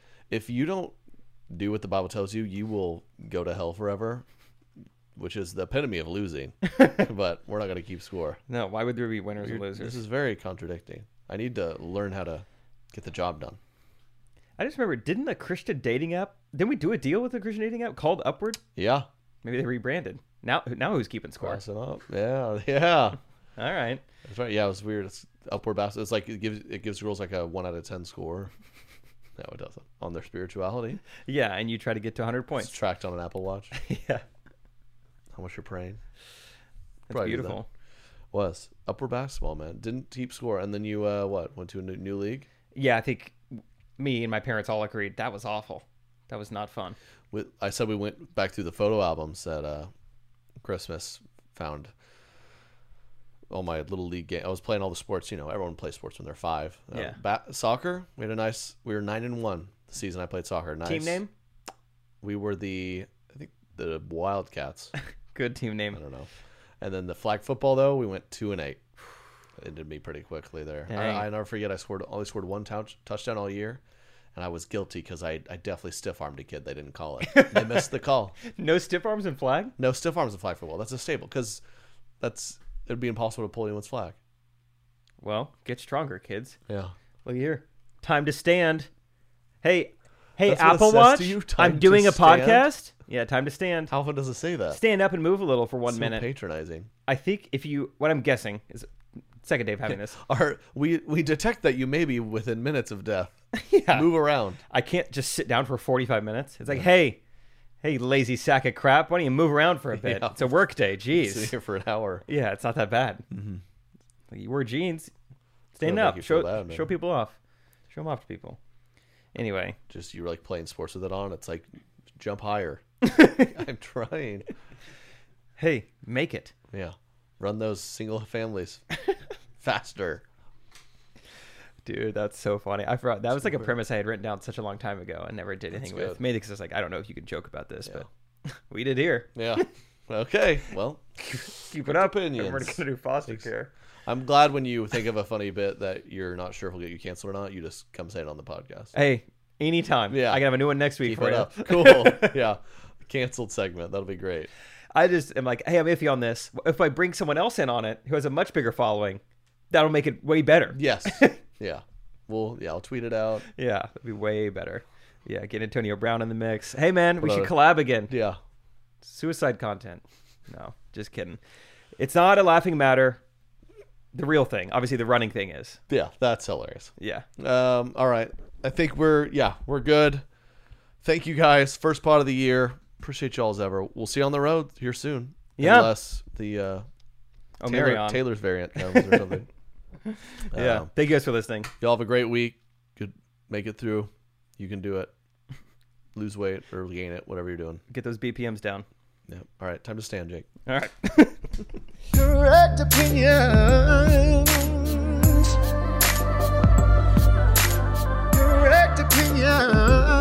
if you don't do what the Bible tells you, you will go to hell forever, which is the epitome of losing. But we're not going to keep score. No, why would there be winners and losers? This is very contradicting. I need to learn how to get the job done. I just remember, didn't we do a deal with a Christian dating app called Upward? Yeah. Maybe they rebranded. Now who's keeping score? Cross it up. Yeah. All right. That's right. Yeah, it was weird. It's upward basket. It's like it gives girls a 1 out of 10 score. No, it doesn't. On their spirituality. Yeah, and you try to get to 100 It's points. tracked on an Apple Watch. Yeah. How much you're praying. Probably did that. beautiful. Was upward basketball, man. Didn't keep score, and then you went to a new league. Yeah, I think me and my parents all agreed that was awful. That was not fun. I said we went back through the photo albums that Christmas found. All my little league game. I was playing all the sports. Everyone plays sports when they're 5. Yeah. Soccer. We were 9-1 the season I played soccer. Nice. Team name? We were I think the Wildcats. Good team I name. don't know. And then the flag football though, we went 2-8. It ended me pretty quickly there. I never forget. I only scored one touchdown all year, and I was guilty because I definitely stiff armed a kid. They didn't call it. They missed the call. No stiff arms and flag? No stiff arms in flag football. That's a staple because it'd be impossible to pull anyone's flag. Well, get stronger, kids. Yeah. Look here. Time to stand. Hey, That's what it Apple says Watch. to you, time I'm doing to a stand? podcast. Yeah, time to stand. How often does it say that? Stand up and move a little for 1 So minute. patronizing. I think what I'm guessing is second day of having this. We detect that you may be within minutes of death. Yeah. Move around. I can't just sit down for 45 minutes. It's like, hey, lazy sack of crap. Why don't you move around for a bit? Yeah. It's a work day. Jeez. Sit here for an hour. Yeah, it's not that bad. Like, you wear jeans. Stand Gonna up. make you feel bad, man. Show people off. Show them off to people. Anyway. Just you're like playing sports with it on. It's like jump higher. I'm trying. Hey, make it. Yeah. Run those single families faster. Dude, that's so funny. I forgot. That was like a premise I had written down such a long time ago and never did anything with. good. Mainly because I was like, I don't know if you can joke about this, but we did here. Yeah. Okay. Well, Keep it up. opinions. And we're going to do foster care. I'm glad when you think of a funny bit that you're not sure if we'll get you canceled or not, you just come say it on the podcast. Hey, anytime. Yeah. I can have a new one next week Keep for it you. up. Cool. Yeah. Canceled segment. That'll be great. I just am like, hey, I'm iffy on this. If I bring someone else in on it who has a much bigger following, that'll make it way better. Yes. Yeah. I'll tweet it out. Yeah, that'd be way better. Yeah, get Antonio Brown in the mix. Hey, man, we What should a- collab again. Yeah. Suicide content. No, just kidding. It's not a laughing matter. The real thing. Obviously, the running thing is. Yeah. That's hilarious. Yeah. All right. I think we're good. Thank you guys. First pod of the year. Appreciate y'all as ever. We'll see you on the road here soon. Yeah. Unless the Marion. Taylor's variant comes or something. Yeah. Thank you guys for listening. Y'all have a great week. Good. Make it through. You can do it. Lose weight or gain it, whatever you're doing. Get those BPMs down. Yeah. All right. Time to stand, Jake. All right. Correct opinions. Correct opinions.